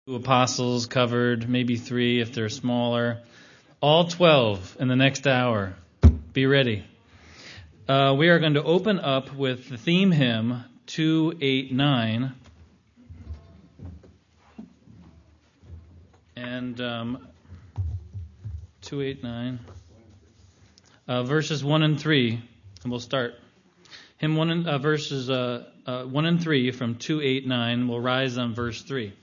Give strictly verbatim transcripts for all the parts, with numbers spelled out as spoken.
Two apostles covered, maybe three if they're smaller. All twelve in the next hour. Be ready. Uh, we are going to open up with the theme hymn two eighty-nine. And um, two eighty-nine. Uh, verses one and three. And we'll start. Hymn one and, uh, verses uh, uh, one and three from two eighty-nine. We'll rise on verse three.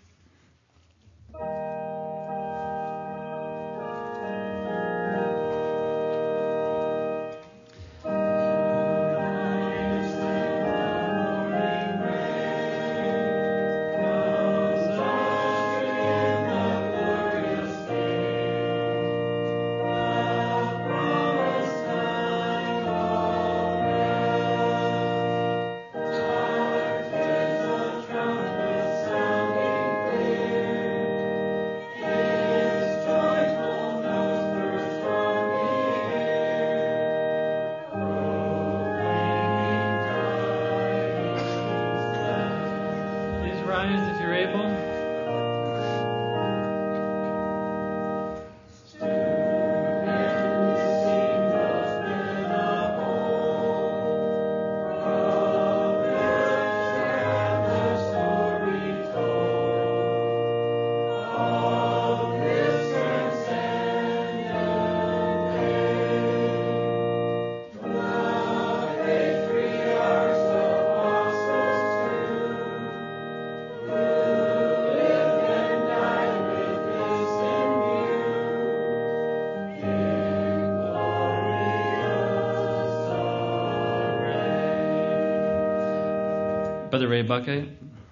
Brother Ray Buckett.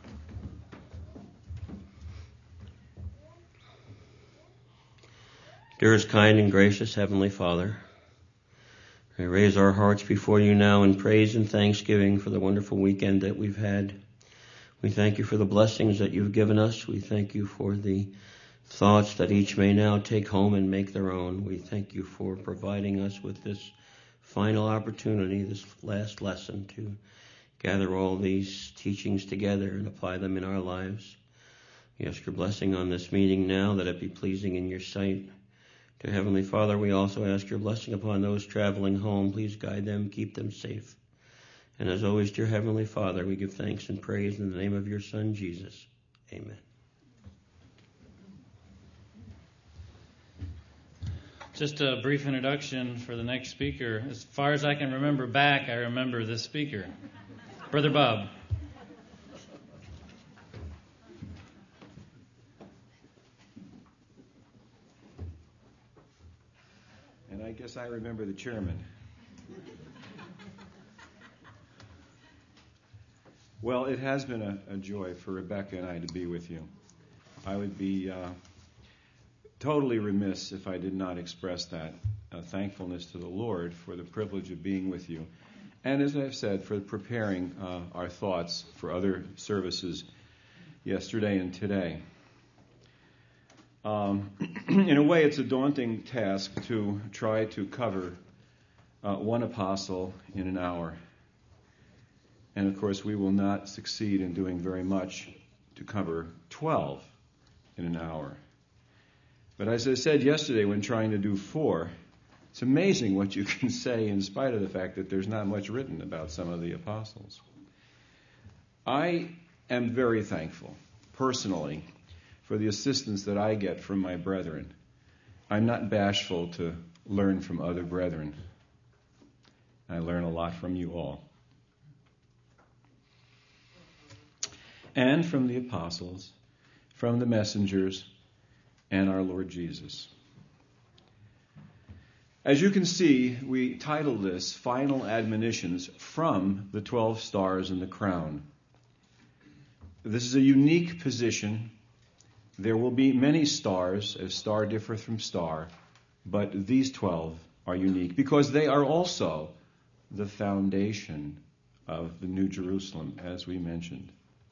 Dearest, kind, and gracious Heavenly Father, I raise our hearts before you now in praise and thanksgiving for the wonderful weekend that we've had. We thank you for the blessings that you've given us. We thank you for the thoughts that each may now take home and make their own. We thank you for providing us with this final opportunity, this last lesson, to gather all these teachings together and apply them in our lives. We ask your blessing on this meeting now, that it be pleasing in your sight. To Heavenly Father, we also ask your blessing upon those traveling home. Please guide them, keep them safe. And as always, dear Heavenly Father, we give thanks and praise in the name of your Son, Jesus. Amen. Just a brief introduction for the next speaker. As far as I can remember back, I remember this speaker. Brother Bob. And I guess I remember the chairman. Well, it has been a, a joy for Rebecca and I to be with you. I would be uh, totally remiss if I did not express that uh, thankfulness to the Lord for the privilege of being with you. And as I've said, for preparing uh, our thoughts for other services yesterday and today. Um, in a way, it's a daunting task to try to cover uh, one apostle in an hour. And of course, we will not succeed in doing very much to cover twelve in an hour. But as I said yesterday when trying to do four, it's amazing what you can say in spite of the fact that there's not much written about some of the apostles. I am very thankful, personally, for the assistance that I get from my brethren. I'm not bashful to learn from other brethren. I learn a lot from you all. And from the apostles, from the messengers, and our Lord Jesus. As you can see, we titled this Final Admonitions from the Twelve Stars in the Crown. This is a unique position. There will be many stars, as star differeth from star, but these twelve are unique because they are also the foundation of the New Jerusalem, as we mentioned.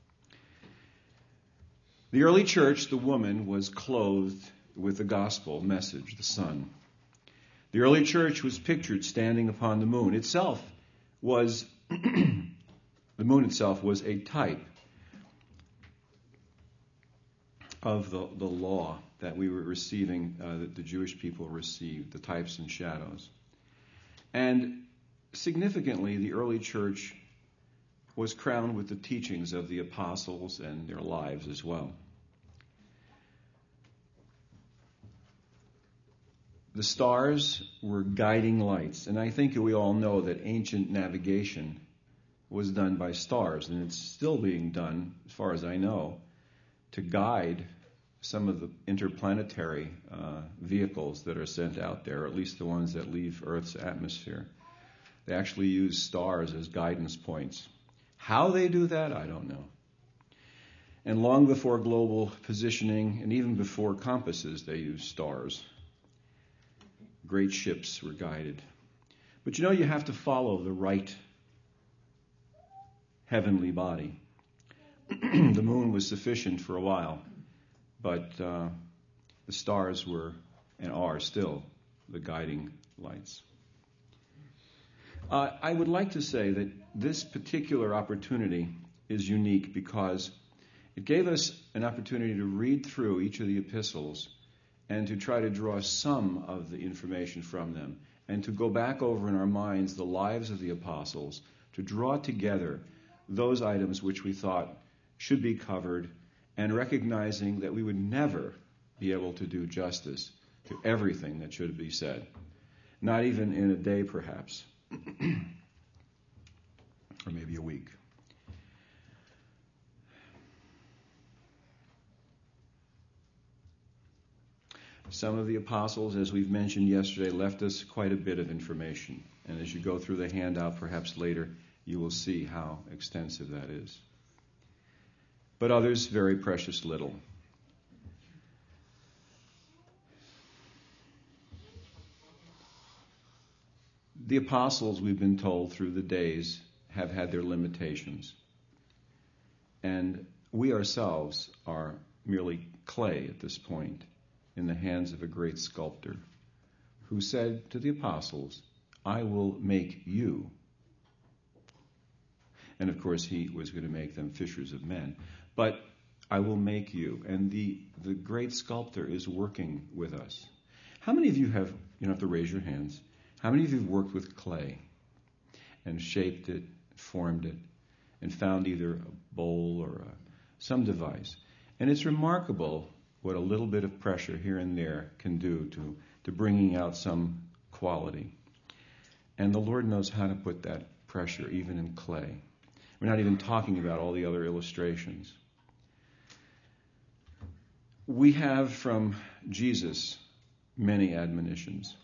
The early church, the woman, was clothed with the gospel message, the sun. The early church was pictured standing upon the moon. Itself was, the moon itself was a type of the, the law that we were receiving, uh, that the Jewish people received, the types and shadows. And significantly, the early church was crowned with the teachings of the apostles and their lives as well. The stars were guiding lights, and I think we all know that ancient navigation was done by stars, and it's still being done, as far as I know, to guide some of the interplanetary uh, vehicles that are sent out there, or at least the ones that leave Earth's atmosphere. They actually use stars as guidance points. How they do that, I don't know. And long before global positioning, and even before compasses, they used stars. Great ships were guided. But you know, you have to follow the right heavenly body. The moon was sufficient for a while, but uh, the stars were and are still the guiding lights. Uh, I would like to say that this particular opportunity is unique because it gave us an opportunity to read through each of the epistles and to try to draw some of the information from them, and to go back over in our minds the lives of the apostles, to draw together those items which we thought should be covered, and recognizing that we would never be able to do justice to everything that should be said, not even in a day perhaps, or maybe a week. Some of the apostles, as we've mentioned yesterday, left us quite a bit of information. And as you go through the handout, perhaps later, you will see how extensive that is. But others, very precious little. The apostles, we've been told through the days, have had their limitations. And we ourselves are merely clay at this point, in the hands of a great sculptor, who said to the apostles, I will make you. And of course, he was going to make them fishers of men. But I will make you. And the, the great sculptor is working with us. How many of you have, you don't have to raise your hands, how many of you have worked with clay and shaped it, formed it, and found either a bowl or a, some device? And it's remarkable what a little bit of pressure here and there can do to, to bringing out some quality. And the Lord knows how to put that pressure even in clay. We're not even talking about all the other illustrations. We have from Jesus many admonitions.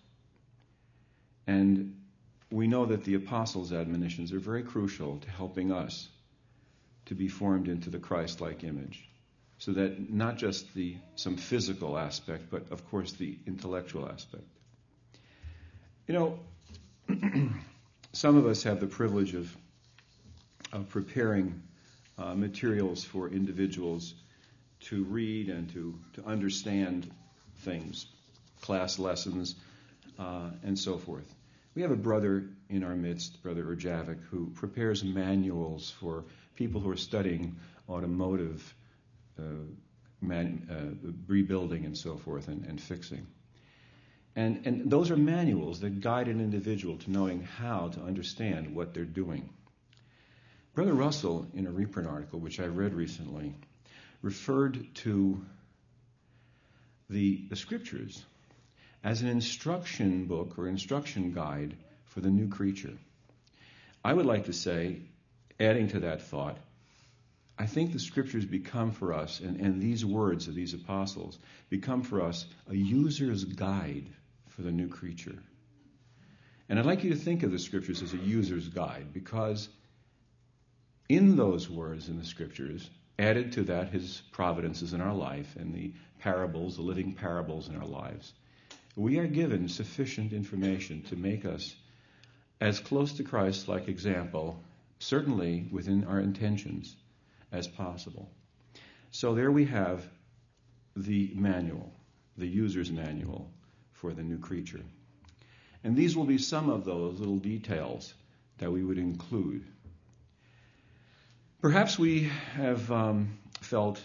And we know that the apostles' admonitions are very crucial to helping us to be formed into the Christ-like image. So that not just the some physical aspect, but of course the intellectual aspect. You know, some of us have the privilege of, of preparing uh, materials for individuals to read and to, to understand things, class lessons, uh, and so forth. We have a brother in our midst, Brother Urjavik, who prepares manuals for people who are studying automotive Uh, man, uh, rebuilding and so forth, and, and fixing. And, and those are manuals that guide an individual to knowing how to understand what they're doing. Brother Russell, in a reprint article, which I read recently, referred to the, the scriptures as an instruction book or instruction guide for the new creature. I would like to say, adding to that thought, I think the scriptures become for us, and, and these words of these apostles become for us a user's guide for the new creature. And I'd like you to think of the scriptures as a user's guide, because in those words in the scriptures, added to that his providences in our life and the parables, the living parables in our lives, we are given sufficient information to make us as close to Christ-like example, certainly within our intentions, as possible. So there we have the manual, the user's manual for the new creature. And these will be some of those little details that we would include. Perhaps we have um, felt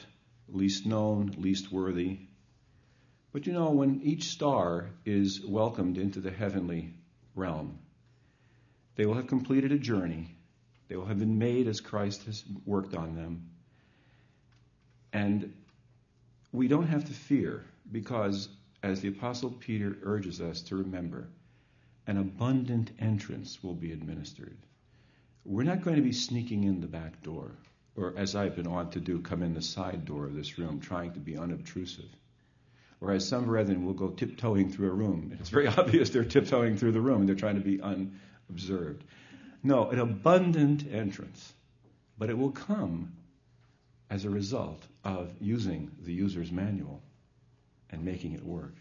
least known, least worthy. But you know, when each star is welcomed into the heavenly realm, they will have completed a journey. They will have been made as Christ has worked on them. And we don't have to fear, because, as the Apostle Peter urges us to remember, an abundant entrance will be administered. We're not going to be sneaking in the back door, or as I've been wont to do, come in the side door of this room, trying to be unobtrusive. Or as some brethren will go tiptoeing through a room, and it's very obvious they're tiptoeing through the room, and they're trying to be unobserved. No, an abundant entrance, but it will come as a result of using the user's manual and making it work.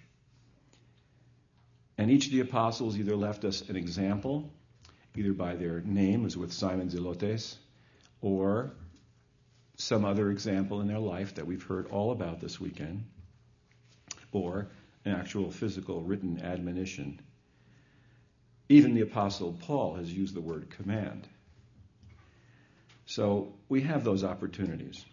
And each of the apostles either left us an example, either by their name, as with Simon Zelotes, or some other example in their life that we've heard all about this weekend, or an actual physical written admonition. Even the Apostle Paul has used the word command. So we have those opportunities.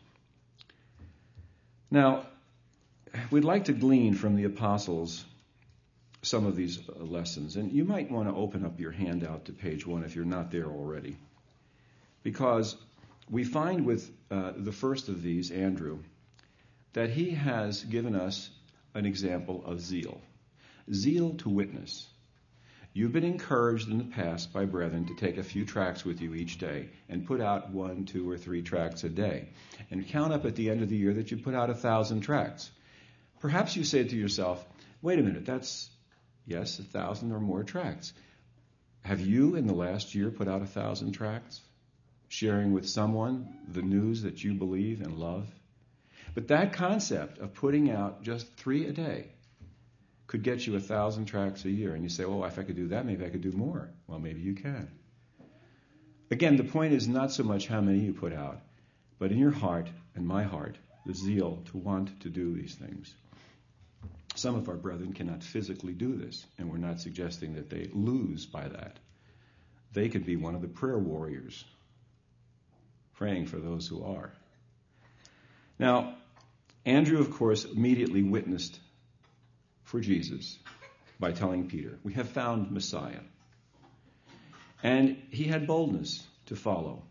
Now, we'd like to glean from the apostles some of these lessons. And you might want to open up your handout to page one if you're not there already. Because we find with uh, the first of these, Andrew, that he has given us an example of zeal. Zeal to witness. You've been encouraged in the past by brethren to take a few tracts with you each day and put out one, two, or three tracts a day. And count up at the end of the year that you put out a thousand tracts. Perhaps you say to yourself, wait a minute, that's, yes, a thousand or more tracts. Have you in the last year put out a thousand tracts? Sharing with someone the news that you believe and love? But that concept of putting out just three a day could get you a thousand tracts a year. And you say, well, if I could do that, maybe I could do more. Well, maybe you can. Again, the point is not so much how many you put out, but in your heart and my heart, the zeal to want to do these things. Some of our brethren cannot physically do this, and we're not suggesting that they lose by that. They could be one of the prayer warriors, praying for those who are. Now, Andrew, of course, immediately witnessed for Jesus by telling Peter, we have found Messiah. And he had boldness to follow.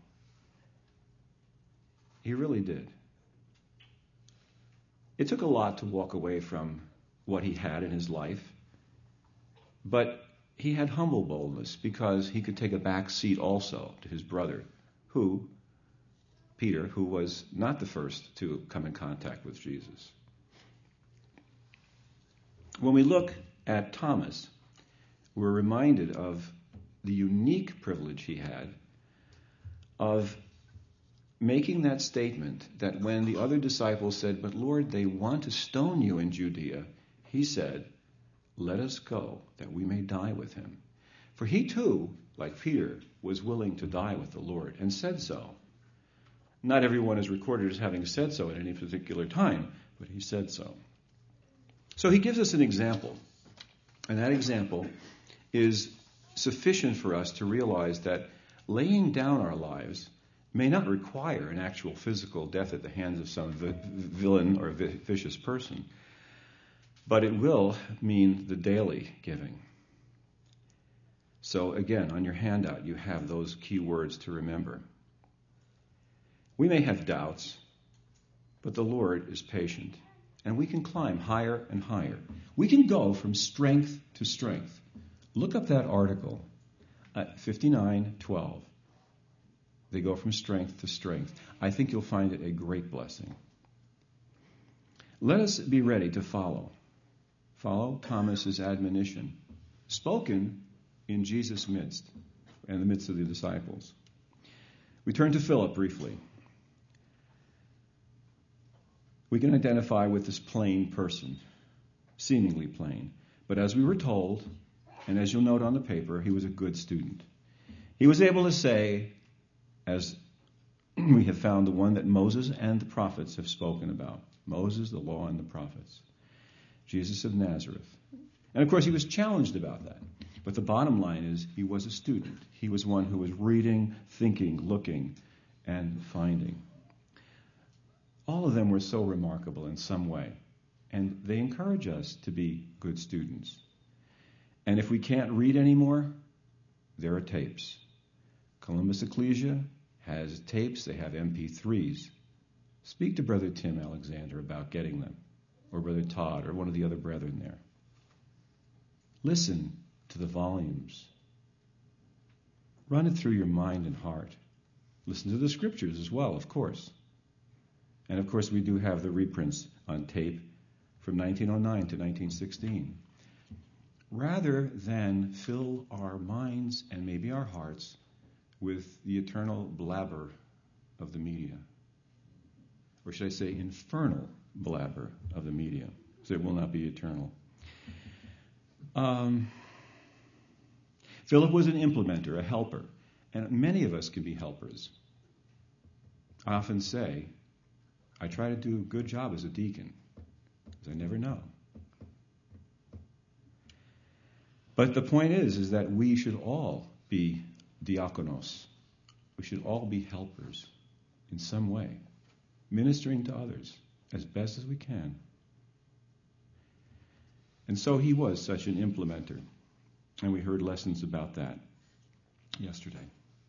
He really did. It took a lot to walk away from what he had in his life, but he had humble boldness because he could take a back seat also to his brother, who, Peter, who was not the first to come in contact with Jesus. When we look at Thomas, we're reminded of the unique privilege he had of making that statement that when the other disciples said, but Lord, they want to stone you in Judea, he said, let us go that we may die with him. For he too, like Peter, was willing to die with the Lord and said so. Not everyone is recorded as having said so at any particular time, but he said so. So he gives us an example, and that example is sufficient for us to realize that laying down our lives may not require an actual physical death at the hands of some vi- villain or vi- vicious person, but it will mean the daily giving. So again, on your handout, you have those key words to remember. We may have doubts, but the Lord is patient. And we can climb higher and higher. We can go from strength to strength. Look up that article at fifty-nine twelve. They go from strength to strength. I think you'll find it a great blessing. Let us be ready to follow. Follow Thomas's admonition, spoken in Jesus' midst, in the midst of the disciples. We turn to Philip briefly. We can identify with this plain person, seemingly plain. But as we were told, and as you'll note on the paper, he was a good student. He was able to say, as we have found the one that Moses and the prophets have spoken about, Moses, the law, and the prophets, Jesus of Nazareth. And of course, he was challenged about that. But the bottom line is he was a student. He was one who was reading, thinking, looking, and finding. All of them were so remarkable in some way, and they encourage us to be good students. And if we can't read anymore, there are tapes. Columbus Ecclesia has tapes. They have M P threes. Speak to Brother Tim Alexander about getting them, or Brother Todd, or one of the other brethren there. Listen to the volumes. Run it through your mind and heart. Listen to the scriptures as well, of course. And of course, we do have the reprints on tape from nineteen oh nine to nineteen sixteen. Rather than fill our minds and maybe our hearts with the eternal blabber of the media, or should I say infernal blabber of the media, so it will not be eternal. Um, Philip was an implementer, a helper, and many of us can be helpers. I often say, I try to do a good job as a deacon, because I never know. But the point is, is that we should all be diakonos. We should all be helpers in some way, ministering to others as best as we can. And so he was such an implementer, and we heard lessons about that yesterday.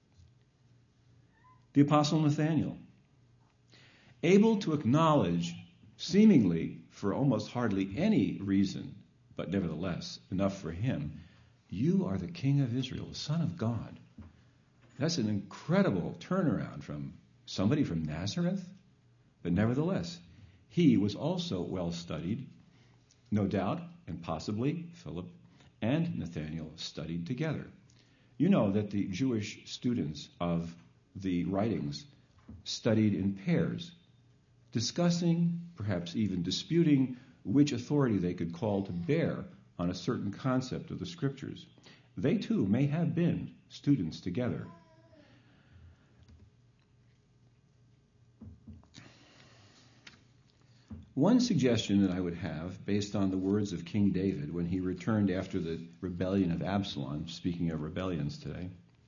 The Apostle Nathaniel, able to acknowledge, seemingly for almost hardly any reason, but nevertheless enough for him, you are the King of Israel, the Son of God. That's an incredible turnaround from somebody from Nazareth, but nevertheless, he was also well studied, no doubt, and possibly Philip and Nathaniel studied together. You know that the Jewish students of the writings studied in pairs, discussing, perhaps even disputing, which authority they could call to bear on a certain concept of the Scriptures. They too may have been students together. One suggestion that I would have, based on the words of King David when he returned after the rebellion of Absalom, speaking of rebellions today,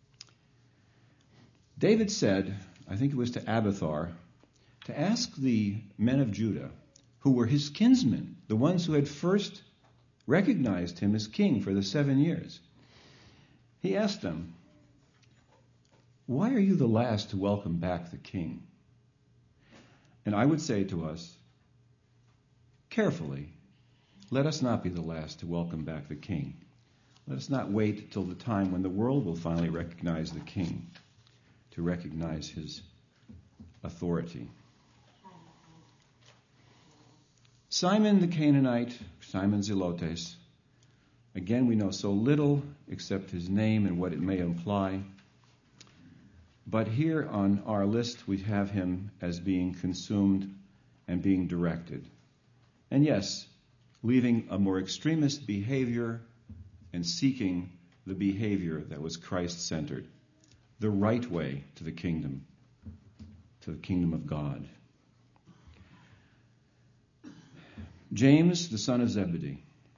David said, I think it was to Abiathar, to ask the men of Judah, who were his kinsmen, the ones who had first recognized him as king for the seven years. He asked them, why are you the last to welcome back the king? And I would say to us, carefully, let us not be the last to welcome back the king. Let us not wait till the time when the world will finally recognize the king, to recognize his authority. Simon the Canaanite, Simon Zelotes, again we know so little except his name and what it may imply. But here on our list we have him as being consumed and being directed. And yes, leaving a more extremist behavior and seeking the behavior that was Christ-centered, the right way to the kingdom, to the kingdom of God. James, the son of Zebedee,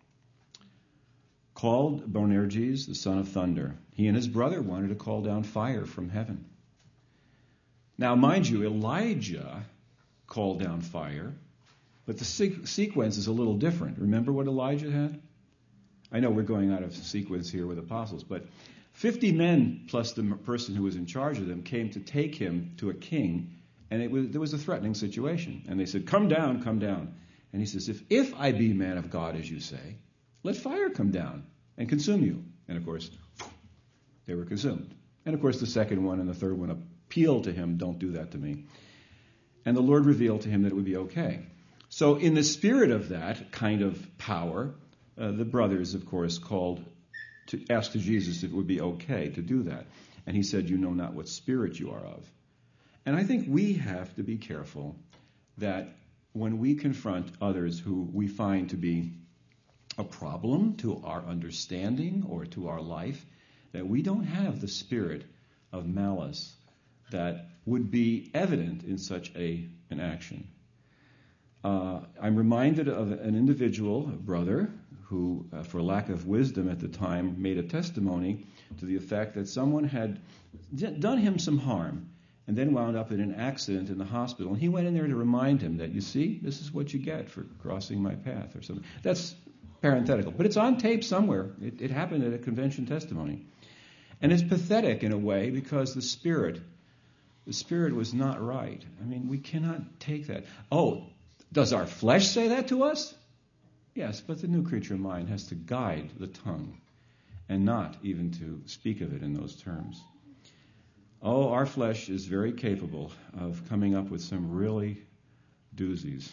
called Boanerges, the son of thunder. He and his brother wanted to call down fire from heaven. Now, mind you, Elijah called down fire, but the se- sequence is a little different. Remember what Elijah had? I know we're going out of sequence here with apostles, but fifty men plus the person who was in charge of them came to take him to a king, and it was, there was a threatening situation. And they said, come down, come down. And he says, if, if I be man of God, as you say, let fire come down and consume you. And of course, they were consumed. And of course, the second one and the third one appealed to him, don't do that to me. And the Lord revealed to him that it would be okay. So in the spirit of that kind of power, uh, the brothers, of course, called to ask to Jesus if it would be okay to do that. And he said, you know not what spirit you are of. And I think we have to be careful that when we confront others who we find to be a problem to our understanding or to our life, that we don't have the spirit of malice that would be evident in such a an action. Uh, I'm reminded of an individual, a brother, who, uh, for lack of wisdom at the time, made a testimony to the effect that someone had d- done him some harm, and then wound up in an accident in the hospital. And he went in there to remind him that, you see, this is what you get for crossing my path or something. That's parenthetical. But it's on tape somewhere. It, it happened at a convention testimony. And it's pathetic in a way because the spirit, the spirit was not right. I mean, we cannot take that. Oh, does our flesh say that to us? Yes, but the new creature mind has to guide the tongue and not even to speak of it in those terms. Oh, our flesh is very capable of coming up with some really doozies.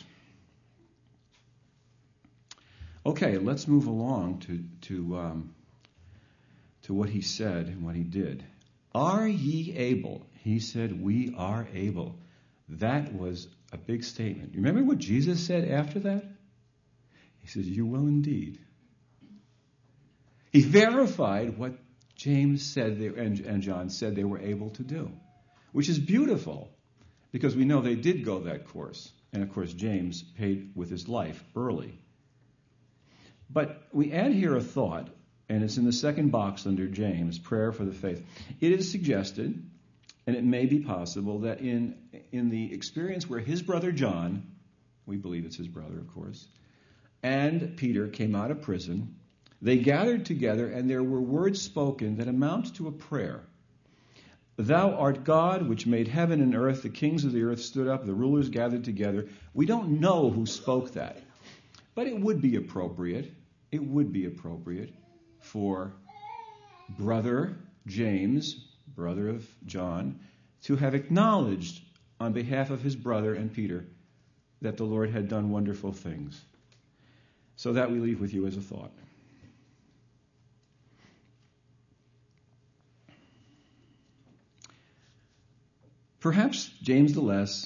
Okay, let's move along to to um, to what he said and what he did. Are ye able? He said, we are able. That was a big statement. You remember what Jesus said after that? He says, you will indeed. He verified what James said they, and, and John said they were able to do, which is beautiful because we know they did go that course. And, of course, James paid with his life early. But we add here a thought, and it's in the second box under James, prayer for the faith. It is suggested, and it may be possible, that in, in the experience where his brother John, we believe it's his brother, of course, and Peter came out of prison, they gathered together, and there were words spoken that amount to a prayer. Thou art God, which made heaven and earth. The kings of the earth stood up. The rulers gathered together. We don't know who spoke that. But it would be appropriate, it would be appropriate for brother James, brother of John, to have acknowledged on behalf of his brother and Peter that the Lord had done wonderful things. So that we leave with you as a thought. Perhaps James the Less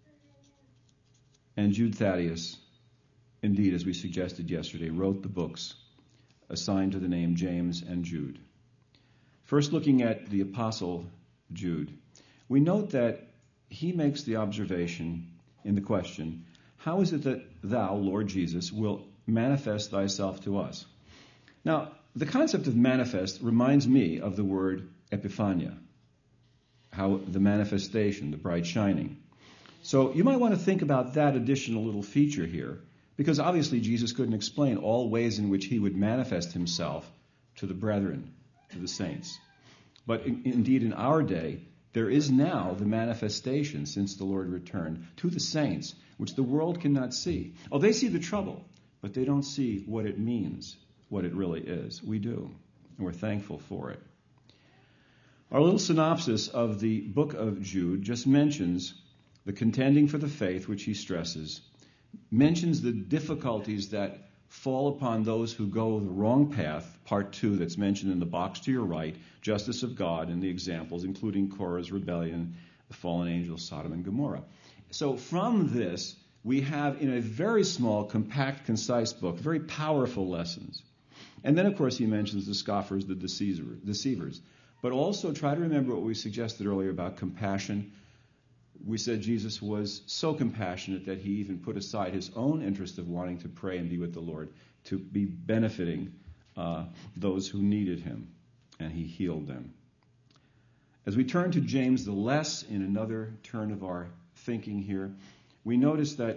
and Jude Thaddeus, indeed, as we suggested yesterday, wrote the books assigned to the name James and Jude. First, looking at the apostle Jude, we note that he makes the observation in the question, how is it that thou, Lord Jesus, will manifest thyself to us? Now, the concept of manifest reminds me of the word epiphania, how the manifestation, the bright shining. So you might want to think about that additional little feature here, because obviously Jesus couldn't explain all ways in which he would manifest himself to the brethren, to the saints. But in, indeed in our day, there is now the manifestation since the Lord returned to the saints, which the world cannot see. Oh, they see the trouble, but they don't see what it means, what it really is. We do, and we're thankful for it. Our little synopsis of the book of Jude just mentions the contending for the faith, which he stresses, mentions the difficulties that fall upon those who go the wrong path, part two that's mentioned in the box to your right, justice of God, and the examples, including Korah's rebellion, the fallen angels, Sodom and Gomorrah. So from this, we have in a very small, compact, concise book, very powerful lessons. And then, of course, he mentions the scoffers, the deceivers. But also try to remember what we suggested earlier about compassion. We said Jesus was so compassionate that he even put aside his own interest of wanting to pray and be with the Lord to be benefiting uh, those who needed him, and he healed them. As we turn to James the Less in another turn of our thinking here, we notice that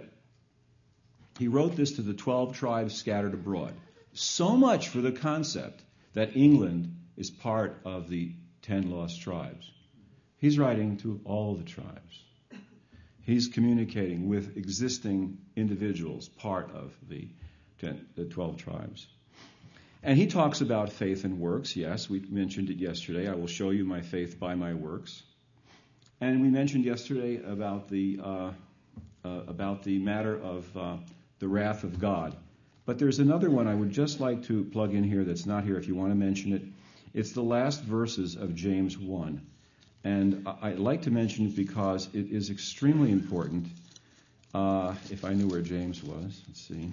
he wrote this to the twelve tribes scattered abroad. So much for the concept that England is part of the ten lost tribes. He's writing to all the tribes. He's communicating with existing individuals, part of the, ten, the twelve tribes. And he talks about faith and works. Yes, we mentioned it yesterday. I will show you my faith by my works. And we mentioned yesterday about the uh, uh, about the matter of uh, the wrath of God. But there's another one I would just like to plug in here that's not here if you want to mention it. It's the last verses of James one. And I'd like to mention it because it is extremely important. Uh, if I knew where James was, let's see.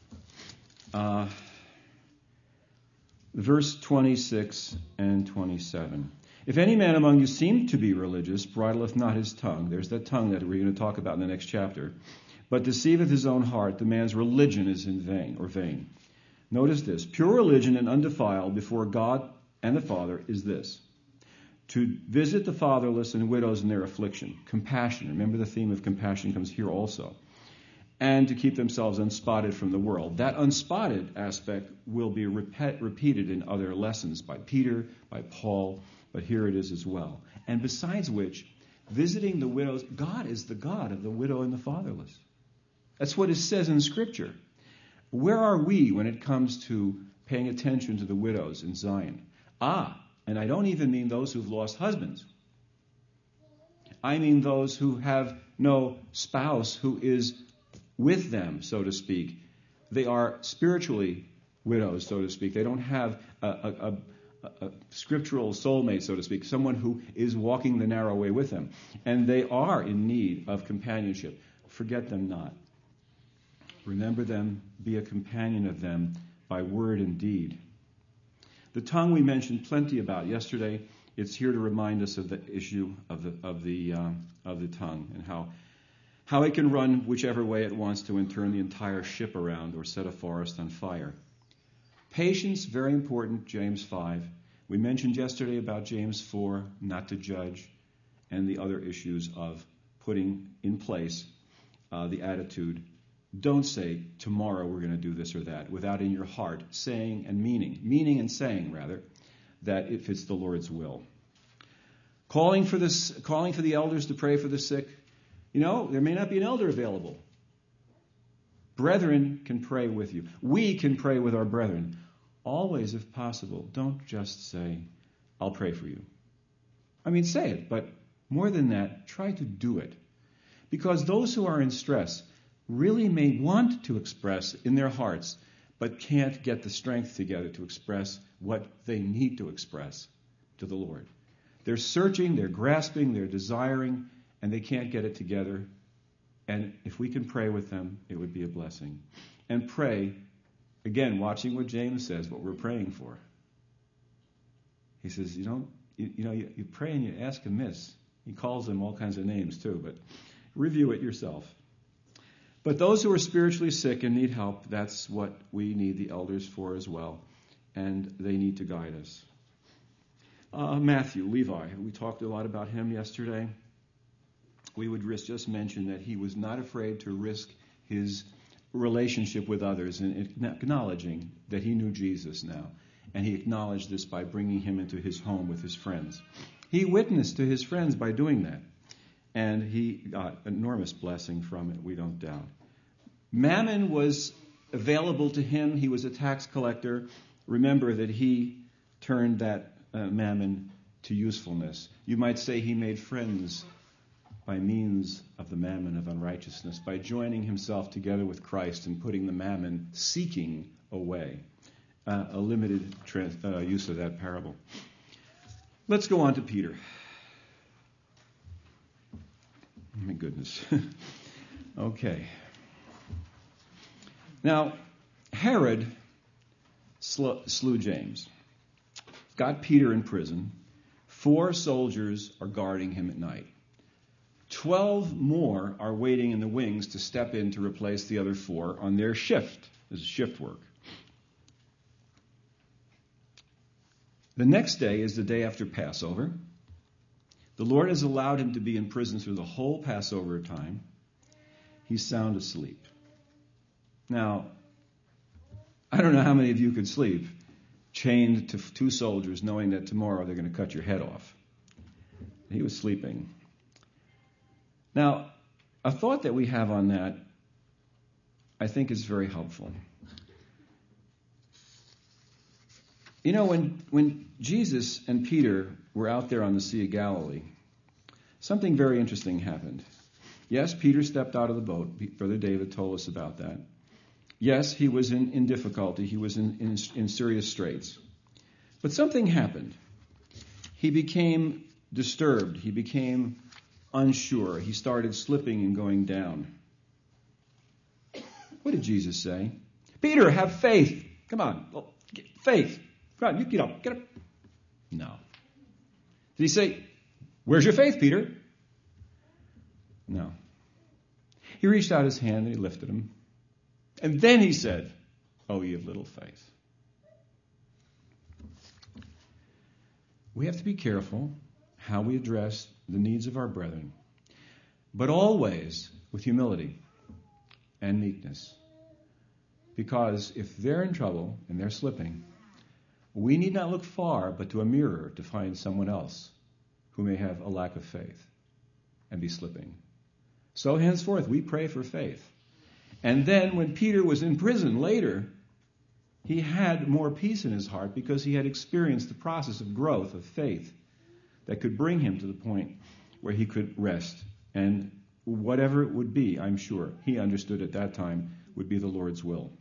Uh, verse twenty-six and twenty-seven. If any man among you seem to be religious, bridleth not his tongue. There's that tongue that we're going to talk about in the next chapter. But deceiveth his own heart, the man's religion is in vain, or vain. Notice this. Pure religion and undefiled before God and the Father is this, to visit the fatherless and widows in their affliction. Compassion. Remember, the theme of compassion comes here also. And to keep themselves unspotted from the world. That unspotted aspect will be repeat, repeated in other lessons by Peter, by Paul, but here it is as well. And besides which, visiting the widows, God is the God of the widow and the fatherless. That's what it says in Scripture. Where are we when it comes to paying attention to the widows in Zion? Ah, and I don't even mean those who've lost husbands. I mean those who have no spouse who is with them, so to speak. They are spiritually widows, so to speak. They don't have a, a, a, a scriptural soulmate, so to speak, someone who is walking the narrow way with them. And they are in need of companionship. Forget them not. Remember them, be a companion of them by word and deed. The tongue we mentioned plenty about yesterday. It's here to remind us of the issue of the of the uh, of the tongue and how how it can run whichever way it wants to and turn the entire ship around or set a forest on fire. Patience, very important, James five. We mentioned yesterday about James four, not to judge, and the other issues of putting in place uh, the attitude. Don't say, tomorrow we're going to do this or that, without in your heart saying and meaning, meaning and saying, rather, that if it's the Lord's will. Calling for this, calling for the elders to pray for the sick. You know, there may not be an elder available. Brethren can pray with you. We can pray with our brethren. Always, if possible, don't just say, I'll pray for you. I mean, say it, but more than that, try to do it. Because those who are in stress really may want to express in their hearts, but can't get the strength together to express what they need to express to the Lord. They're searching, they're grasping, they're desiring, and they can't get it together. And if we can pray with them, it would be a blessing. And pray, again, watching what James says, what we're praying for. He says, you don't, you, you know, you, you pray and you ask amiss. He calls them all kinds of names too, but review it yourself. But those who are spiritually sick and need help, that's what we need the elders for as well. And they need to guide us. Uh, Matthew, Levi, we talked a lot about him yesterday. We would risk, just mention that he was not afraid to risk his relationship with others and acknowledging that he knew Jesus now. And he acknowledged this by bringing him into his home with his friends. He witnessed to his friends by doing that. And he got enormous blessing from it, we don't doubt. Mammon was available to him. He was a tax collector. Remember that he turned that uh, mammon to usefulness. You might say he made friends by means of the mammon of unrighteousness, by joining himself together with Christ and putting the mammon seeking away. Uh, a limited trans- uh, use of that parable. Let's go on to Peter. My goodness. Okay. Now, Herod slew, slew James, got Peter in prison. Four soldiers are guarding him at night. Twelve more are waiting in the wings to step in to replace the other four on their shift. This is shift work. The next day is the day after Passover. The Lord has allowed him to be in prison through the whole Passover time. He's sound asleep. Now, I don't know how many of you could sleep chained to two soldiers knowing that tomorrow they're going to cut your head off. He was sleeping. Now, a thought that we have on that, I think, is very helpful. You know, when, when Jesus and Peter were out there on the Sea of Galilee, something very interesting happened. Yes, Peter stepped out of the boat. Brother David told us about that. Yes, he was in, in difficulty. He was in, in, in serious straits. But something happened. He became disturbed. He became unsure. He started slipping and going down. What did Jesus say? Peter, have faith. Come on. Faith. Come on, you get up. Get up. No. Did he say, where's your faith, Peter? No. He reached out his hand and he lifted him. And then he said, oh, ye of little faith. We have to be careful how we address the needs of our brethren, but always with humility and meekness. Because if they're in trouble and they're slipping, we need not look far but to a mirror to find someone else who may have a lack of faith and be slipping. So henceforth we pray for faith. And then when Peter was in prison later, he had more peace in his heart because he had experienced the process of growth of faith that could bring him to the point where he could rest. And whatever it would be, I'm sure, he understood at that time would be the Lord's will.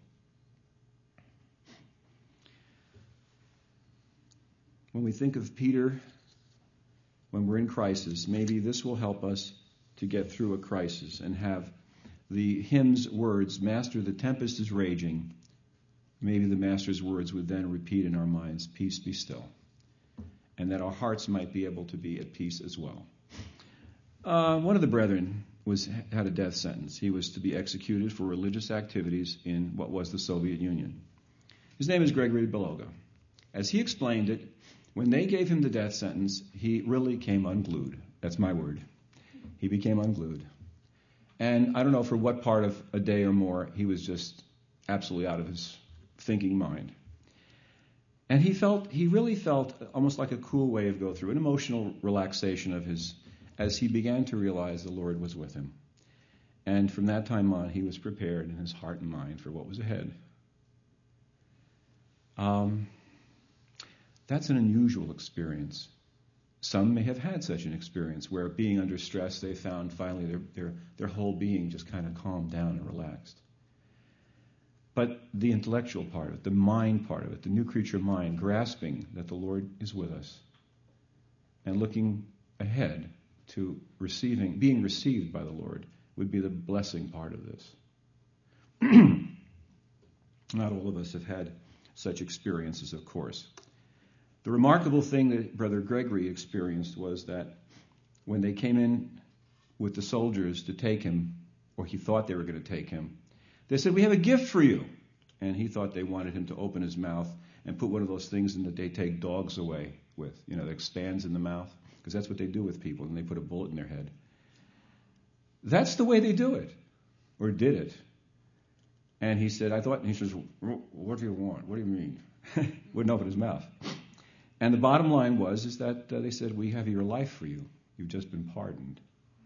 When we think of Peter, when we're in crisis, maybe this will help us to get through a crisis and have the hymn's words, "Master, the tempest is raging." Maybe the Master's words would then repeat in our minds, "Peace, be still," and that our hearts might be able to be at peace as well. Uh, one of the brethren was had a death sentence. He was to be executed for religious activities in what was the Soviet Union. His name is Gregory Beloga. As he explained it, when they gave him the death sentence, he really came unglued. That's my word. He became unglued. And I don't know for what part of a day or more, he was just absolutely out of his thinking mind. And he felt, he really felt almost like a cool wave go through, an emotional relaxation of his, as he began to realize the Lord was with him. And from that time on, he was prepared in his heart and mind for what was ahead. Um, that's an unusual experience. Some may have had such an experience where, being under stress, they found finally their their, their whole being just kind of calmed down and relaxed. But the intellectual part of it, the mind part of it, the new creature mind, grasping that the Lord is with us and looking ahead to receiving, being received by the Lord, would be the blessing part of this. Not all of us have had such experiences, of course. The remarkable thing that Brother Gregory experienced was that when they came in with the soldiers to take him, or he thought they were going to take him, they said, "We have a gift for you." And he thought they wanted him to open his mouth and put one of those things in that they take dogs away with, you know, that expands in the mouth, because that's what they do with people, and they put a bullet in their head. That's the way they do it, or did it. And he said, I thought, and he says, "What do you want? What do you mean?" Wouldn't open his mouth. And the bottom line was is that uh, they said, "We have your life for you. You've just been pardoned."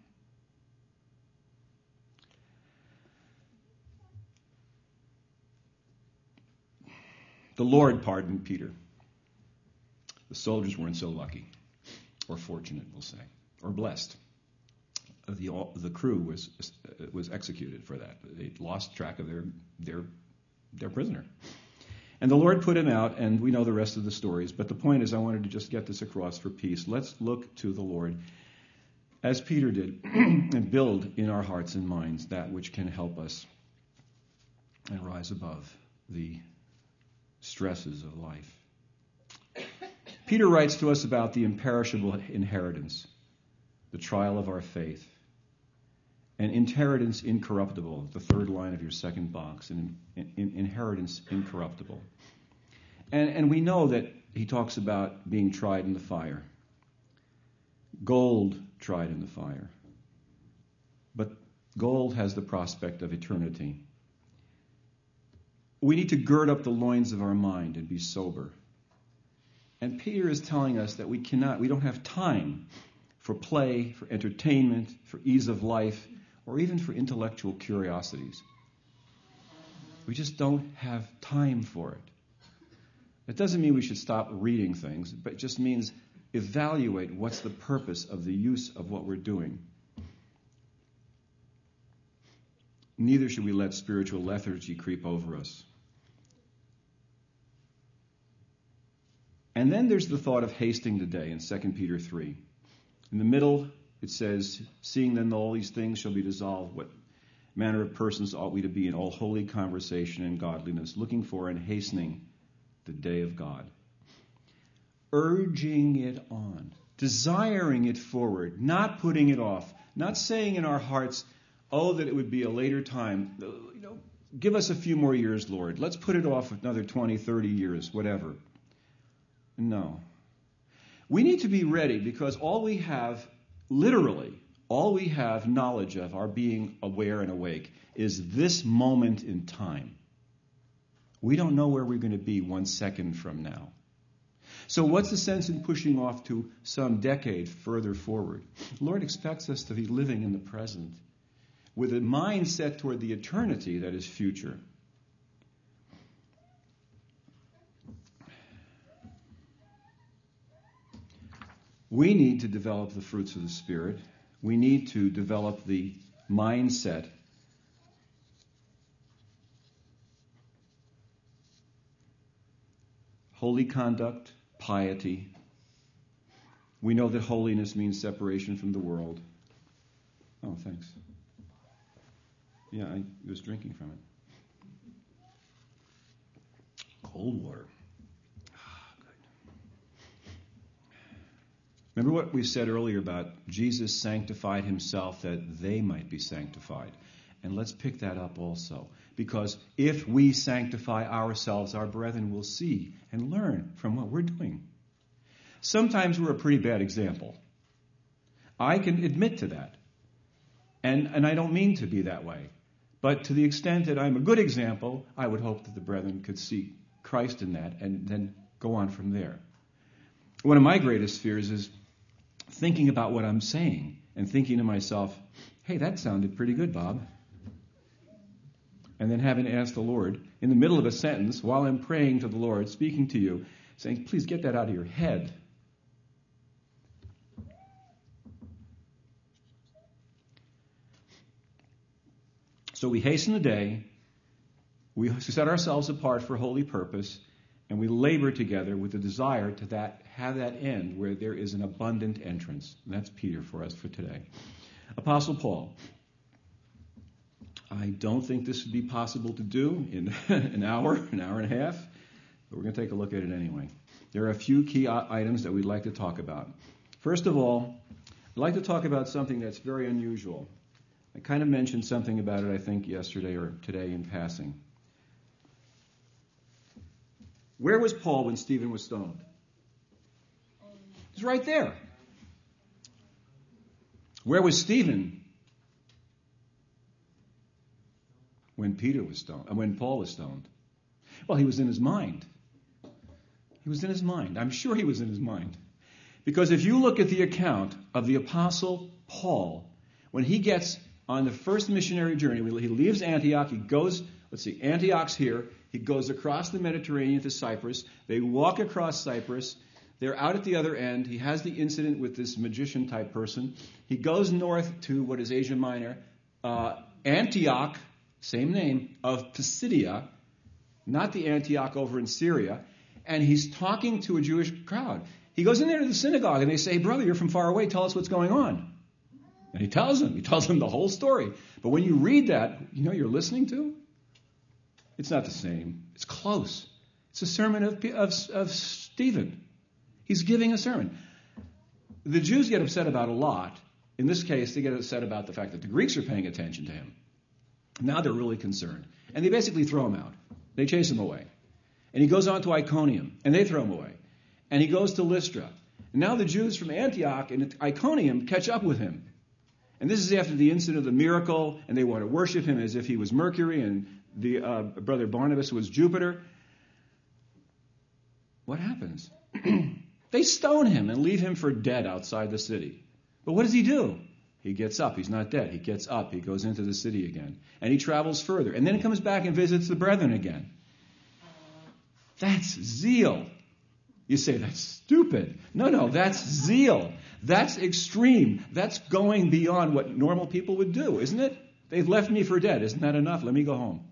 The Lord pardoned Peter. The soldiers weren't so lucky, or fortunate, we'll say, or blessed. The the crew was was executed for that. They lost track of their their their prisoner. And the Lord put him out, and we know the rest of the stories. But the point is, I wanted to just get this across for peace. Let's look to the Lord, as Peter did, and build in our hearts and minds that which can help us and rise above the stresses of life. Peter writes to us about the imperishable inheritance, the trial of our faith, and inheritance incorruptible, the third line of your second box, and in, in, inheritance incorruptible. And, and we know that he talks about being tried in the fire, gold tried in the fire. But gold has the prospect of eternity. We need to gird up the loins of our mind and be sober. And Peter is telling us that we cannot, we don't have time for play, for entertainment, for ease of life, or even for intellectual curiosities. We just don't have time for it. It doesn't mean we should stop reading things, but it just means evaluate what's the purpose of the use of what we're doing. Neither should we let spiritual lethargy creep over us. And then there's the thought of hasting the day in Second Peter three. In the middle, it says, "Seeing then all these things shall be dissolved, what manner of persons ought we to be in all holy conversation and godliness, looking for and hastening the day of God." Urging it on, desiring it forward, not putting it off, not saying in our hearts, "Oh, that it would be a later time. You know, give us a few more years, Lord. Let's put it off another twenty, thirty years, whatever." No. We need to be ready because all we have, literally, all we have knowledge of, our being aware and awake, is this moment in time. We don't know where we're going to be one second from now. So what's the sense in pushing off to some decade further forward? The Lord expects us to be living in the present with a mind set toward the eternity that is future. We need to develop the fruits of the Spirit. We need to develop the mindset holy conduct, piety. We know that holiness means separation from the world. Oh, thanks. Yeah, I was drinking from it. Cold water. Ah, good. Remember what we said earlier about Jesus sanctified himself that they might be sanctified. And let's pick that up also. Because if we sanctify ourselves, our brethren will see and learn from what we're doing. Sometimes we're a pretty bad example. I can admit to that. And, and I don't mean to be that way. But to the extent that I'm a good example, I would hope that the brethren could see Christ in that and then go on from there. One of my greatest fears is thinking about what I'm saying and thinking to myself, hey, that sounded pretty good, Bob. And then having to ask the Lord in the middle of a sentence while I'm praying to the Lord, speaking to you, saying, please get that out of your head. So we hasten the day, we set ourselves apart for holy purpose, and we labor together with the desire to that have that end where there is an abundant entrance. And that's Peter for us for today. Apostle Paul. I don't think this would be possible to do in an hour, an hour and a half, but we're going to take a look at it anyway. There are a few key items that we'd like to talk about. First of all, I'd like to talk about something that's very unusual. I kind of mentioned something about it, I think, yesterday or today in passing. Where was Paul when Stephen was stoned? He's right there. Where was Stephen when Peter was stoned, and when Paul was stoned? Well, he was in his mind. He was in his mind. I'm sure he was in his mind. Because if you look at the account of the Apostle Paul, when he gets on the first missionary journey, he leaves Antioch, he goes, let's see, Antioch's here, he goes across the Mediterranean to Cyprus, they walk across Cyprus, they're out at the other end, he has the incident with this magician-type person, he goes north to what is Asia Minor, uh, Antioch, same name, of Pisidia, not the Antioch over in Syria, and he's talking to a Jewish crowd. He goes in there to the synagogue, and they say, brother, you're from far away, tell us what's going on. And he tells them, he tells them the whole story. But when you read that, you know you're listening to? It's not the same. It's close. It's a sermon of, of, of Stephen. He's giving a sermon. The Jews get upset about a lot. In this case, they get upset about the fact that the Greeks are paying attention to him. Now they're really concerned. And they basically throw him out. They chase him away. And he goes on to Iconium, and they throw him away. And he goes to Lystra. And now the Jews from Antioch and Iconium catch up with him. And this is after the incident of the miracle, and they want to worship him as if he was Mercury and the uh, brother Barnabas was Jupiter. What happens? They stone him and leave him for dead outside the city. But what does he do? He gets up. He's not dead. He gets up. He goes into the city again. And he travels further. And then he comes back and visits the brethren again. That's zeal. You say, that's stupid. No, no, that's zeal. That's extreme. That's going beyond what normal people would do, isn't it? They've left me for dead. Isn't that enough? Let me go home.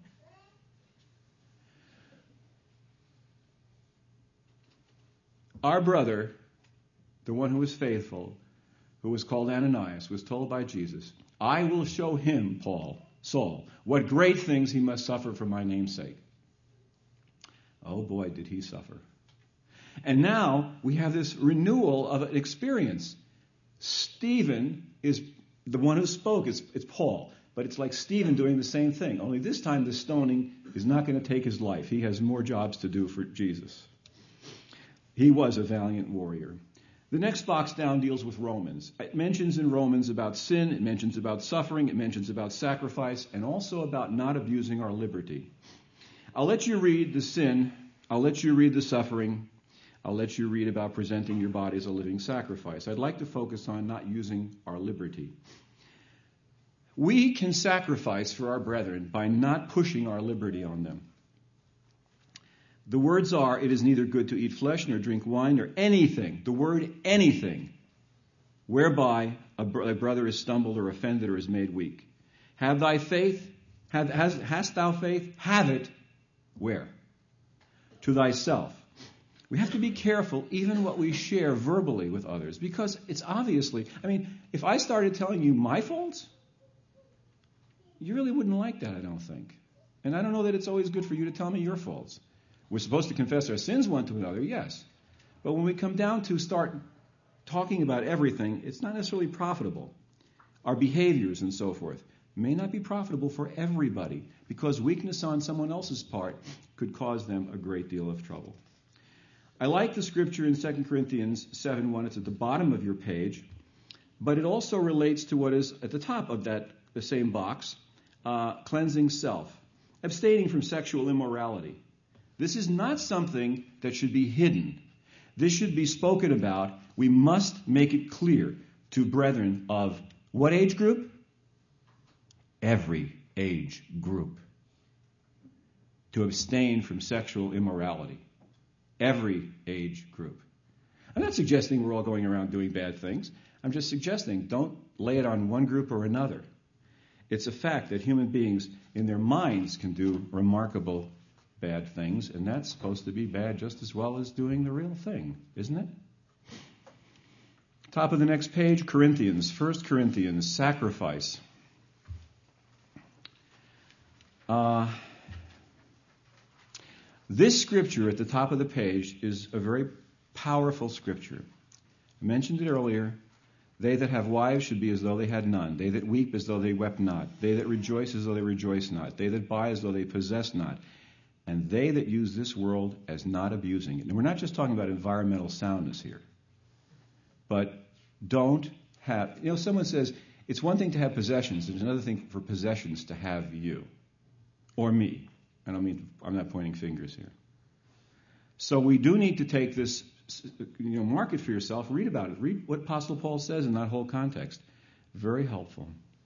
Our brother, the one who was faithful, who was called Ananias, was told by Jesus, I will show him, Paul, Saul, what great things he must suffer for my name's sake. Oh boy, did he suffer. And now we have this renewal of an experience. Stephen is the one who spoke. It's, it's Paul. But it's like Stephen doing the same thing. Only this time the stoning is not going to take his life. He has more jobs to do for Jesus. He was a valiant warrior. The next box down deals with Romans. It mentions in Romans about sin, it mentions about suffering, it mentions about sacrifice, and also about not abusing our liberty. I'll let you read the sin, I'll let you read the suffering, I'll let you read about presenting your body as a living sacrifice. I'd like to focus on not using our liberty. We can sacrifice for our brethren by not pushing our liberty on them. The words are, it is neither good to eat flesh nor drink wine nor anything, the word anything, whereby a, br- a brother is stumbled or offended or is made weak. Have thy faith, have, has, hast thou faith? Have it. Where? To thyself. We have to be careful even what we share verbally with others, because it's obviously, I mean, if I started telling you my faults, you really wouldn't like that, I don't think. And I don't know that it's always good for you to tell me your faults. We're supposed to confess our sins one to another, yes. But when we come down to start talking about everything, it's not necessarily profitable. Our behaviors and so forth may not be profitable for everybody, because weakness on someone else's part could cause them a great deal of trouble. I like the scripture in Second Corinthians seven one. It's at the bottom of your page, but it also relates to what is at the top of that the same box, uh, cleansing self, abstaining from sexual immorality. This is not something that should be hidden. This should be spoken about. We must make it clear to brethren of what age group? Every age group. To abstain from sexual immorality. Every age group. I'm not suggesting we're all going around doing bad things. I'm just suggesting don't lay it on one group or another. It's a fact that human beings in their minds can do remarkable bad things, and that's supposed to be bad just as well as doing the real thing, isn't it? Top of the next page, Corinthians, First Corinthians, sacrifice. Uh, this scripture at the top of the page is a very powerful scripture. I mentioned it earlier. They that have wives should be as though they had none. They that weep as though they wept not. They that rejoice as though they rejoice not. They that buy as though they possess not. And they that use this world as not abusing it. And we're not just talking about environmental soundness here. But don't have, you know, someone says, it's one thing to have possessions. There's another thing for possessions to have you. Or me. I don't mean, I'm not pointing fingers here. So we do need to take this, you know, mark it for yourself. Read about it. Read what Apostle Paul says in that whole context. Very helpful.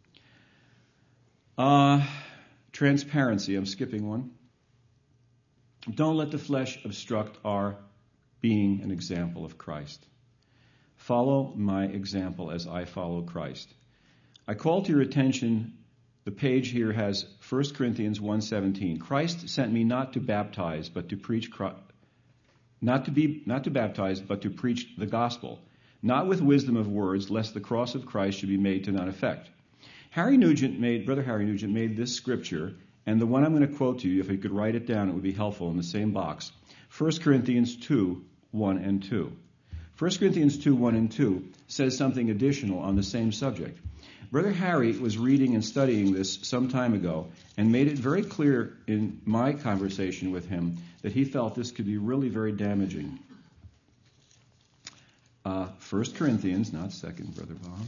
Uh, transparency. I'm skipping one. Don't let the flesh obstruct our being an example of Christ. Follow my example as I follow Christ. I call to your attention, the page here has First Corinthians one seventeen. Christ sent me not to baptize, but to preach Christ. Not to be, not to baptize, but to preach the gospel, not with wisdom of words, lest the cross of Christ should be made to none effect. Harry Nugent made, Brother Harry Nugent made this scripture, and the one I'm going to quote to you, if you could write it down, it would be helpful in the same box. First Corinthians two, one and two. First Corinthians two, one and two says something additional on the same subject. Brother Harry was reading and studying this some time ago and made it very clear in my conversation with him that he felt this could be really very damaging. Uh, First Corinthians, not Second, Brother Bob.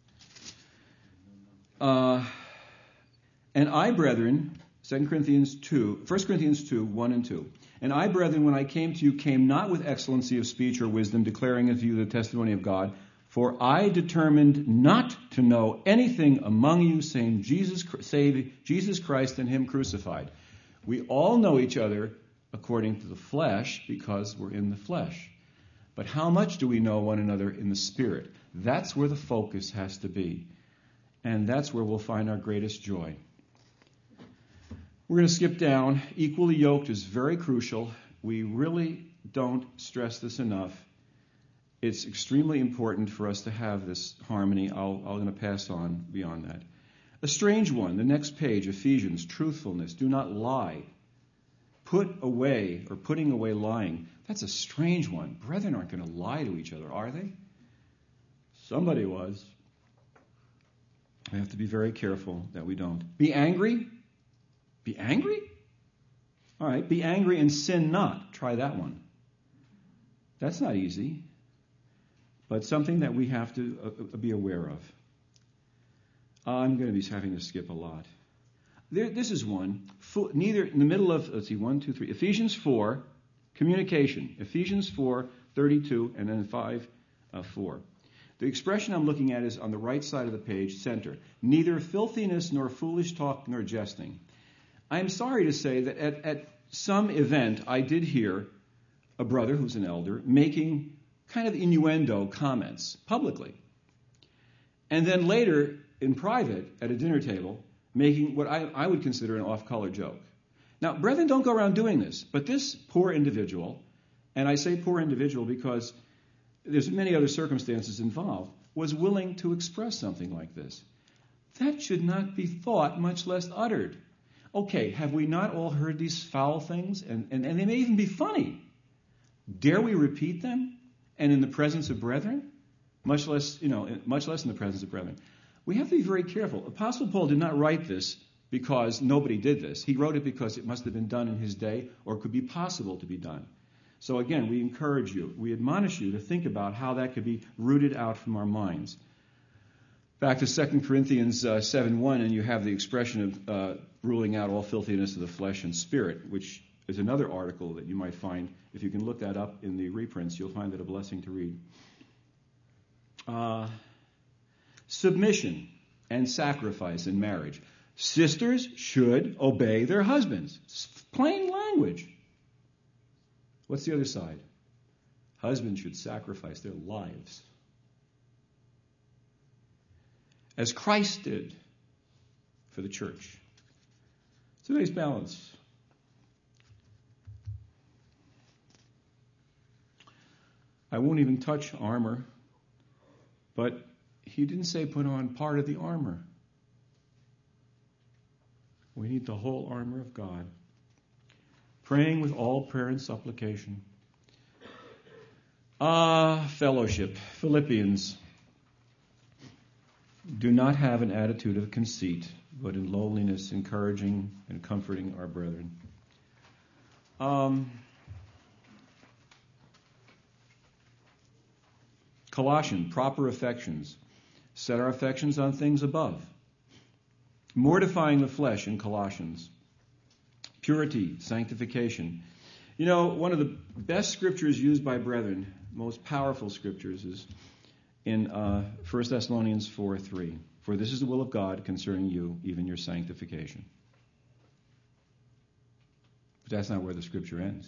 Uh, and I, brethren, Second Corinthians two, First Corinthians two, one and two. And I, brethren, when I came to you, came not with excellency of speech or wisdom, declaring unto you the testimony of God. For I determined not to know anything among you, saying Jesus, save Jesus Christ and Him crucified. We all know each other according to the flesh because we're in the flesh. But how much do we know one another in the Spirit? That's where the focus has to be. And that's where we'll find our greatest joy. We're going to skip down. Equally yoked is very crucial. We really don't stress this enough. It's extremely important for us to have this harmony. I'll, I'm going to pass on beyond that. A strange one, the next page, Ephesians, truthfulness. Do not lie. Put away, or putting away lying. That's a strange one. Brethren aren't going to lie to each other, are they? Somebody was. We have to be very careful that we don't. Be angry. Be angry? All right, be angry and sin not. Try that one. That's not easy. but something that we have to uh, be aware of. I'm going to be having to skip a lot. There, this is one. Full, neither in the middle of, let's see, one, two, three. Ephesians four, communication. Ephesians four, thirty-two, and then five, uh, four. The expression I'm looking at is on the right side of the page, center. Neither filthiness nor foolish talk nor jesting. I'm sorry to say that at, at some event I did hear a brother who's an elder making kind of innuendo comments publicly. And then later in private at a dinner table making what I, I would consider an off-color joke. Now, brethren don't go around doing this, but this poor individual, and I say poor individual because there's many other circumstances involved, was willing to express something like this. That should not be thought, much less uttered. Okay, have we not all heard these foul things? And, and, and they may even be funny. Dare we repeat them? And in the presence of brethren? Much less, you know, much less in the presence of brethren. We have to be very careful. Apostle Paul did not write this because nobody did this. He wrote it because it must have been done in his day or could be possible to be done. So again, we encourage you, we admonish you to think about how that could be rooted out from our minds. Back to Second Corinthians uh, seven one, and you have the expression of uh, ruling out all filthiness of the flesh and spirit, which is another article that you might find. If you can look that up in the reprints, you'll find it a blessing to read. Uh, submission and sacrifice in marriage. Sisters should obey their husbands. It's plain language. What's the other side? Husbands should sacrifice their lives, as Christ did for the church. It's a nice balance. I won't even touch armor, but he didn't say put on part of the armor. We need the whole armor of God. Praying with all prayer and supplication. Ah, uh, fellowship. Philippians. Do not have an attitude of conceit, but in lowliness, encouraging and comforting our brethren. Um, Colossians, proper affections. Set our affections on things above. Mortifying the flesh in Colossians. Purity, sanctification. You know, one of the best scriptures used by brethren, most powerful scriptures, is in uh, First Thessalonians four three. For this is the will of God concerning you, even your sanctification. But that's not where the scripture ends.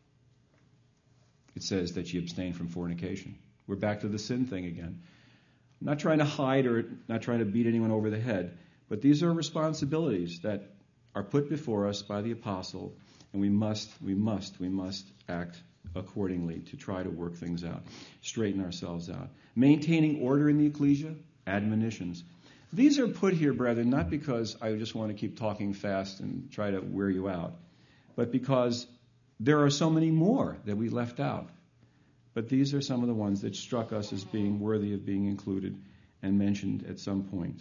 It says that ye abstain from fornication. We're back to the sin thing again. I'm not trying to hide or not trying to beat anyone over the head, but these are responsibilities that are put before us by the apostle, and we must, we must, we must act accordingly to try to work things out, straighten ourselves out. Maintaining order in the ecclesia, admonitions. These are put here, brethren, not because I just want to keep talking fast and try to wear you out, but because there are so many more that we left out. But these are some of the ones that struck us as being worthy of being included and mentioned at some point.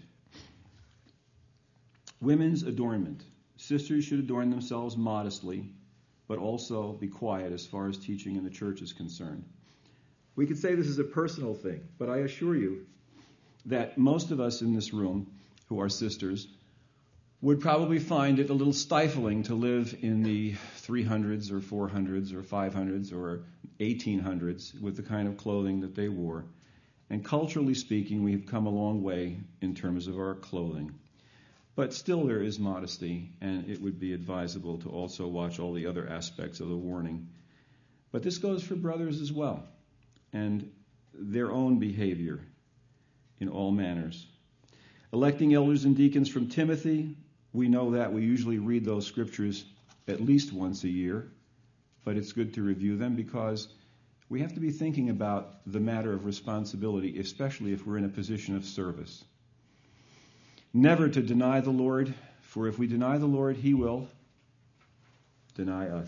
Women's adornment. Sisters should adorn themselves modestly, but also be quiet as far as teaching in the church is concerned. We could say this is a personal thing, but I assure you that most of us in this room who are sisters would probably find it a little stifling to live in the three hundreds or four hundreds or five hundreds or eighteen hundreds with the kind of clothing that they wore. And culturally speaking, we've come a long way in terms of our clothing. But still there is modesty, and it would be advisable to also watch all the other aspects of the warning. But this goes for brothers as well, and their own behavior in all manners. Electing elders and deacons from Timothy, we know that. We usually read those scriptures at least once a year, but it's good to review them because we have to be thinking about the matter of responsibility, especially if we're in a position of service. Never to deny the Lord, for if we deny the Lord, he will deny us.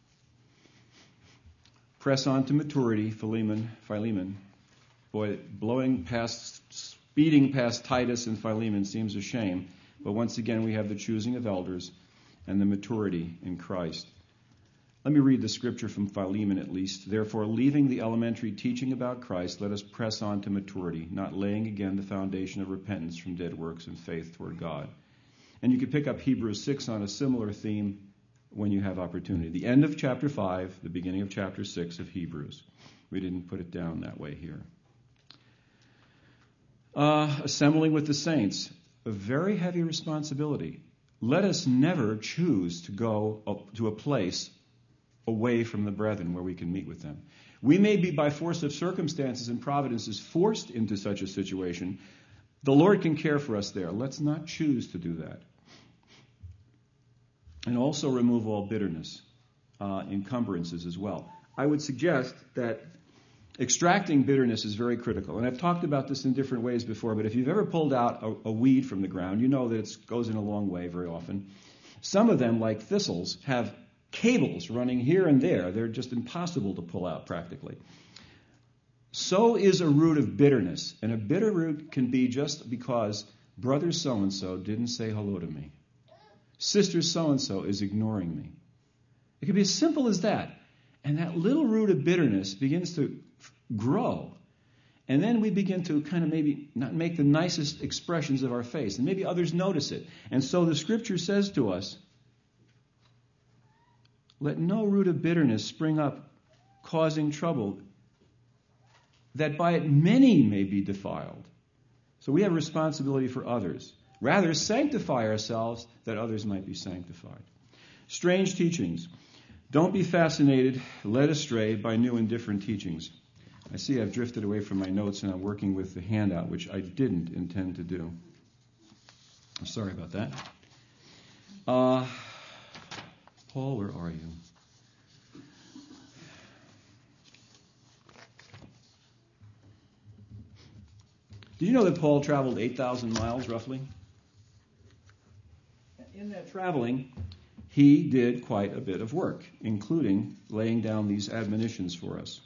Press on to maturity, Philemon, Philemon. Boy, blowing past, speeding past Titus and Philemon seems a shame, but once again we have the choosing of elders and the maturity in Christ. Let me read the scripture from Philemon at least. Therefore, leaving the elementary teaching about Christ, let us press on to maturity, not laying again the foundation of repentance from dead works and faith toward God. And you could pick up Hebrews six on a similar theme when you have opportunity. The end of chapter five, the beginning of chapter six of Hebrews. We didn't put it down that way here. Uh, assembling with the saints, a very heavy responsibility. Let us never choose to go up to a place away from the brethren where we can meet with them. We may be, by force of circumstances and providences, forced into such a situation. The Lord can care for us there. Let's not choose to do that. And also remove all bitterness, uh, encumbrances as well. I would suggest that extracting bitterness is very critical. And I've talked about this in different ways before, but if you've ever pulled out a, a weed from the ground, you know that it goes in a long way very often. Some of them, like thistles, have cables running here and there. They're just impossible to pull out practically. So is a root of bitterness. And a bitter root can be just because brother so-and-so didn't say hello to me. Sister so-and-so is ignoring me. It can be as simple as that. And that little root of bitterness begins to grow. And then we begin to kind of maybe not make the nicest expressions of our face. And maybe others notice it. And so the scripture says to us, let no root of bitterness spring up, causing trouble, that by it many may be defiled. So we have responsibility for others. Rather, sanctify ourselves that others might be sanctified. Strange teachings. Don't be fascinated, led astray by new and different teachings. I see I've drifted away from my notes and I'm working with the handout, which I didn't intend to do. I'm sorry about that. Uh, Paul, where are you? Did you know that Paul traveled eight thousand miles roughly? In that traveling, he did quite a bit of work, including laying down these admonitions for us.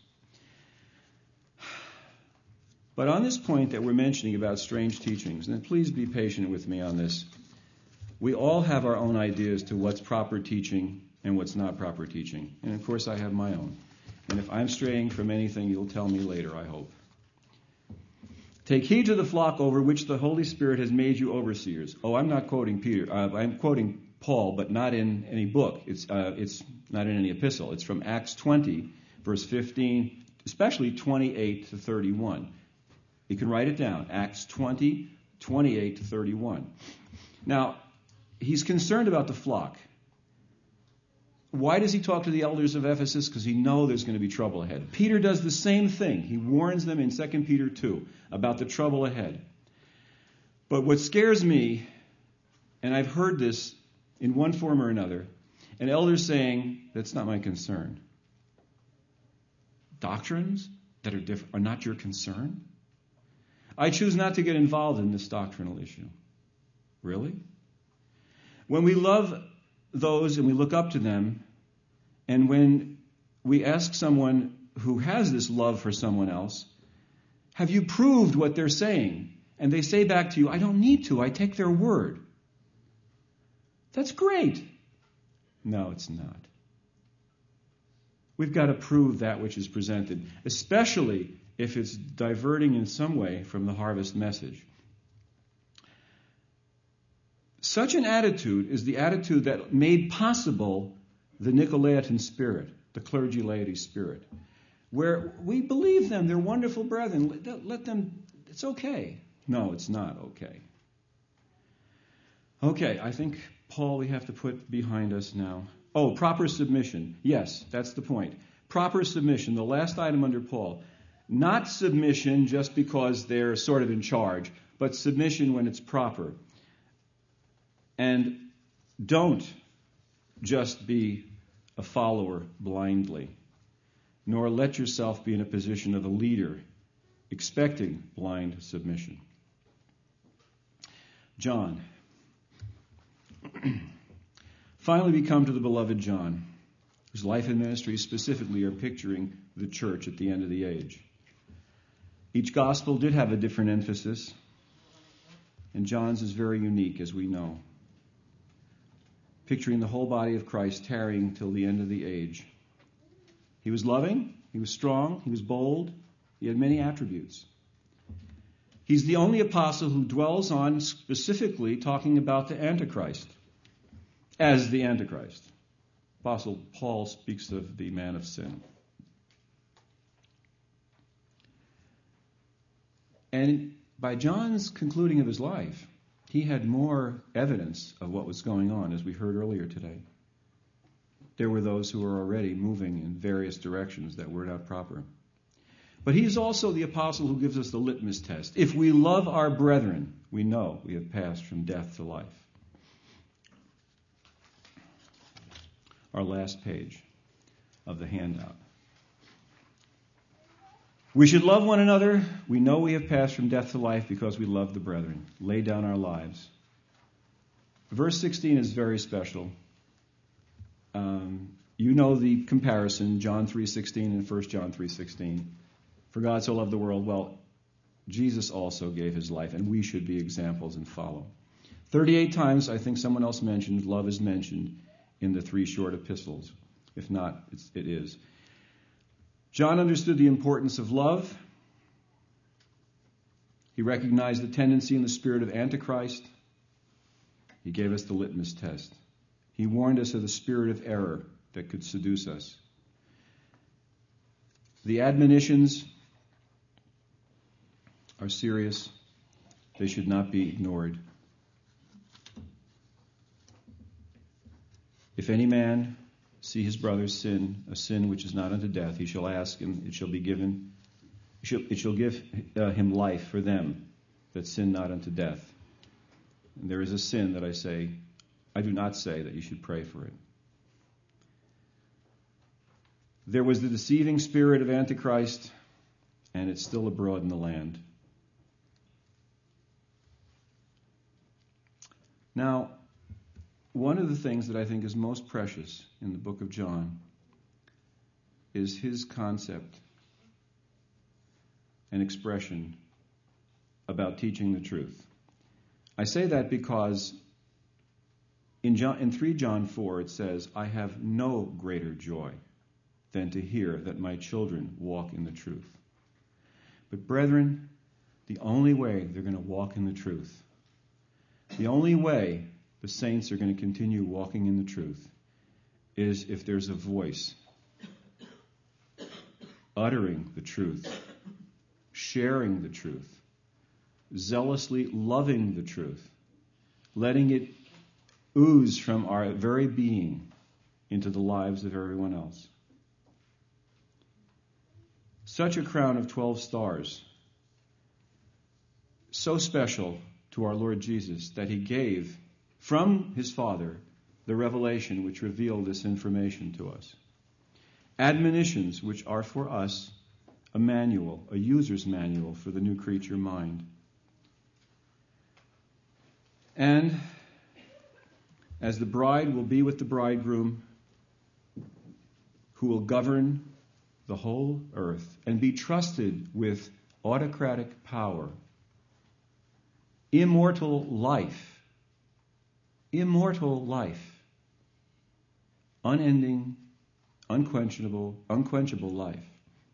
But on this point that we're mentioning about strange teachings, and please be patient with me on this, we all have our own ideas to what's proper teaching and what's not proper teaching. And of course I have my own. And if I'm straying from anything, you'll tell me later, I hope. Take heed to the flock over which the Holy Spirit has made you overseers. Oh, I'm not quoting Peter. Uh, I'm quoting Paul, but not in any book. It's uh, it's not in any epistle. It's from Acts twenty, verse fifteen, especially twenty-eight to thirty-one. You can write it down. Acts twenty, twenty-eight to thirty-one. Now, he's concerned about the flock. Why does he talk to the elders of Ephesus? Because he knows there's going to be trouble ahead. Peter does the same thing. He warns them in Second Peter two about the trouble ahead. But what scares me, and I've heard this in one form or another, an elder saying, that's not my concern. Doctrines that are different are not your concern? I choose not to get involved in this doctrinal issue. Really? When we love those and we look up to them, and when we ask someone who has this love for someone else, have you proved what they're saying? And they say back to you, I don't need to, I take their word. That's great. No, it's not. We've got to prove that which is presented, especially if it's diverting in some way from the harvest message. Such an attitude is the attitude that made possible the Nicolaitan spirit, the clergy laity spirit, where we believe them, they're wonderful brethren, let, let them, it's okay. No, it's not okay. Okay, I think, Paul, we have to put behind us now. Oh, proper submission. Yes, that's the point. Proper submission, the last item under Paul. Not submission just because they're sort of in charge, but submission when it's proper. And don't just be a follower blindly, nor let yourself be in a position of a leader expecting blind submission. John. Finally, we come to the beloved John, whose life and ministry specifically are picturing the church at the end of the age. Each gospel did have a different emphasis, and John's is very unique, as we know. picturing the whole body of Christ tarrying till the end of the age. He was loving, he was strong, he was bold, he had many attributes. He's the only apostle who dwells on specifically talking about the Antichrist as the Antichrist. Apostle Paul speaks of the man of sin. And by John's concluding of his life, he had more evidence of what was going on, as we heard earlier today. There were those who were already moving in various directions that were not proper. But he's also the apostle who gives us the litmus test. If we love our brethren, we know we have passed from death to life. Our last page of the handout. We should love one another. We know we have passed from death to life because we love the brethren. Lay down our lives. Verse sixteen is very special. Um, you know the comparison, John three sixteen and First John three sixteen. For God so loved the world. Well, Jesus also gave his life, and we should be examples and follow. thirty-eight times, I think someone else mentioned, love is mentioned in the three short epistles. If not, it's, it is. John understood the importance of love. He recognized the tendency in the spirit of Antichrist. He gave us the litmus test. He warned us of the spirit of error that could seduce us. The admonitions are serious. They should not be ignored. If any man see his brother sin, a sin which is not unto death, he shall ask, and it shall be given. It shall, it shall give uh, him life for them that sin not unto death. And there is a sin that I say, I do not say that you should pray for it. There was the deceiving spirit of Antichrist, and it's still abroad in the land. Now, one of the things that I think is most precious in the book of John is his concept and expression about teaching the truth. I say that because in John, in three John four it says, I have no greater joy than to hear that my children walk in the truth. But brethren, the only way they're going to walk in the truth, the only way the saints are going to continue walking in the truth is if there's a voice uttering the truth, sharing the truth, zealously loving the truth, letting it ooze from our very being into the lives of everyone else. Such a crown of twelve stars, so special to our Lord Jesus that he gave from his Father the revelation which revealed this information to us. Admonitions which are for us a manual, a user's manual for the new creature mind. And as the bride will be with the bridegroom, who will govern the whole earth and be trusted with autocratic power, immortal life, immortal life, unending, unquenchable, unquenchable life.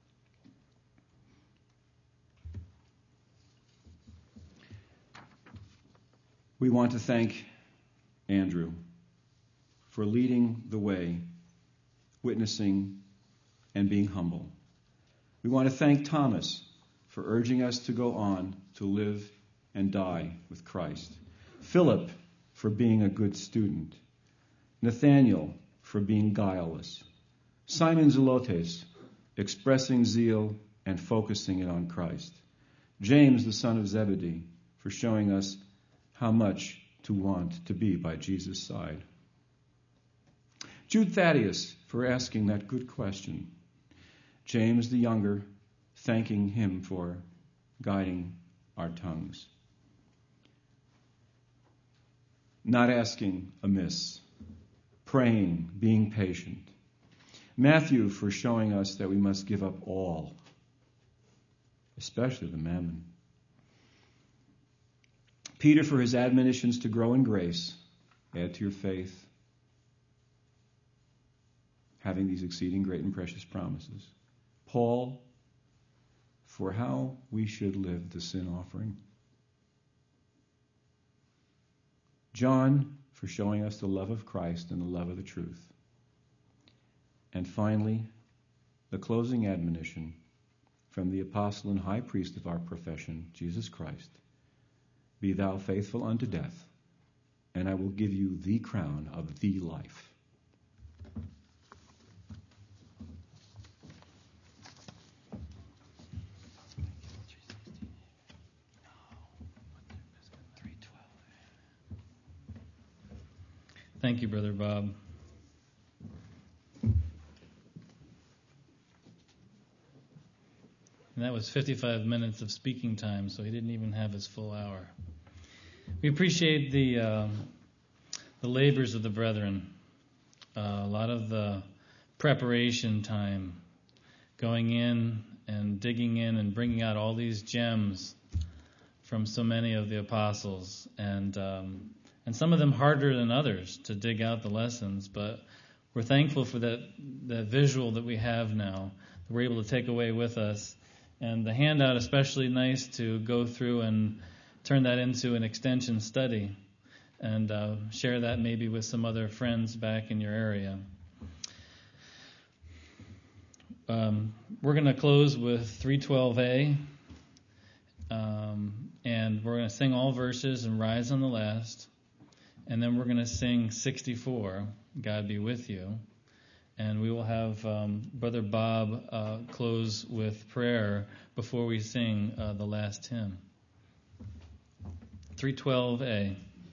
We want to thank Andrew for leading the way, witnessing, and being humble. We want to thank Thomas for urging us to go on to live and die with Christ. Philip for being a good student. Nathaniel for being guileless. Simon Zelotes expressing zeal and focusing it on Christ. James, the son of Zebedee, for showing us how much to want to be by Jesus' side. Jude Thaddeus for asking that good question. James the younger, thanking him for guiding our tongues. Not asking amiss, praying, being patient. Matthew for showing us that we must give up all, especially the mammon. Peter for his admonitions to grow in grace, add to your faith, having these exceeding great and precious promises. Paul, for how we should live the sin offering. John, for showing us the love of Christ and the love of the truth. And finally, the closing admonition from the apostle and high priest of our profession, Jesus Christ. Be thou faithful unto death, and I will give you the crown of the life. Thank you, Brother Bob. And that was fifty-five minutes of speaking time, so he didn't even have his full hour. We appreciate the um, the labors of the brethren. Uh, a lot of the preparation time, going in and digging in and bringing out all these gems from so many of the apostles, and um, and some of them harder than others to dig out the lessons. But we're thankful for that that visual that we have now that we're able to take away with us. And the handout, especially nice to go through and turn that into an extension study and uh, share that maybe with some other friends back in your area. Um, we're going to close with three twelve A, um, and we're going to sing all verses and rise on the last, and then we're going to sing sixty-four, God Be With You. And we will have um, Brother Bob uh, close with prayer before we sing uh, the last hymn. three twelve A.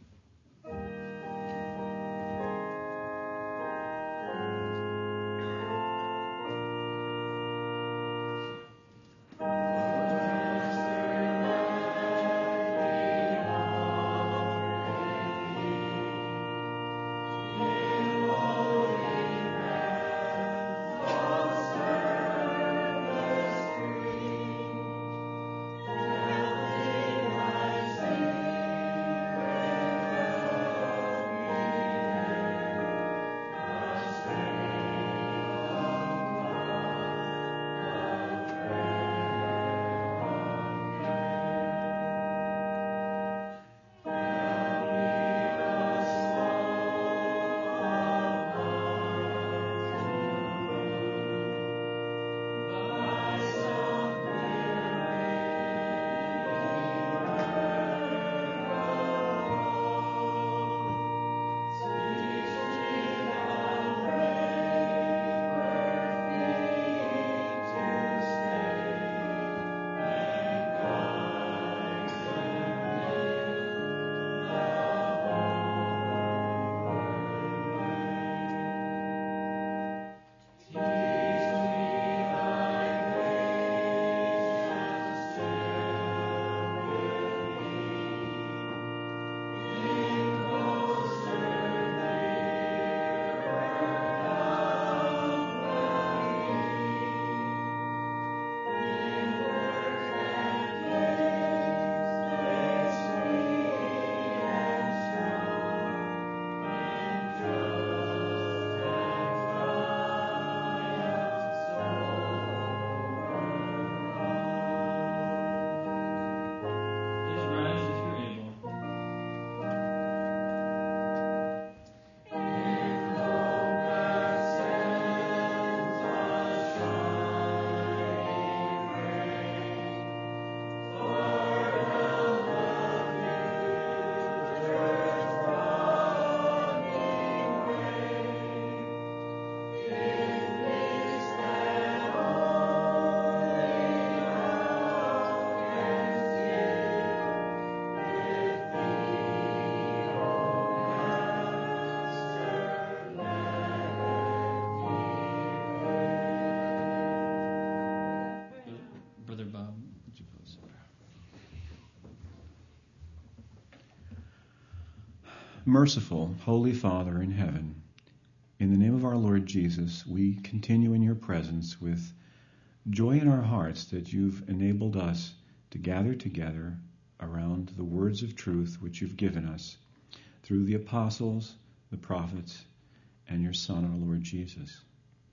Merciful, Holy Father in heaven, in the name of our Lord Jesus, we continue in your presence with joy in our hearts that you've enabled us to gather together around the words of truth which you've given us through the apostles, the prophets, and your Son, our Lord Jesus.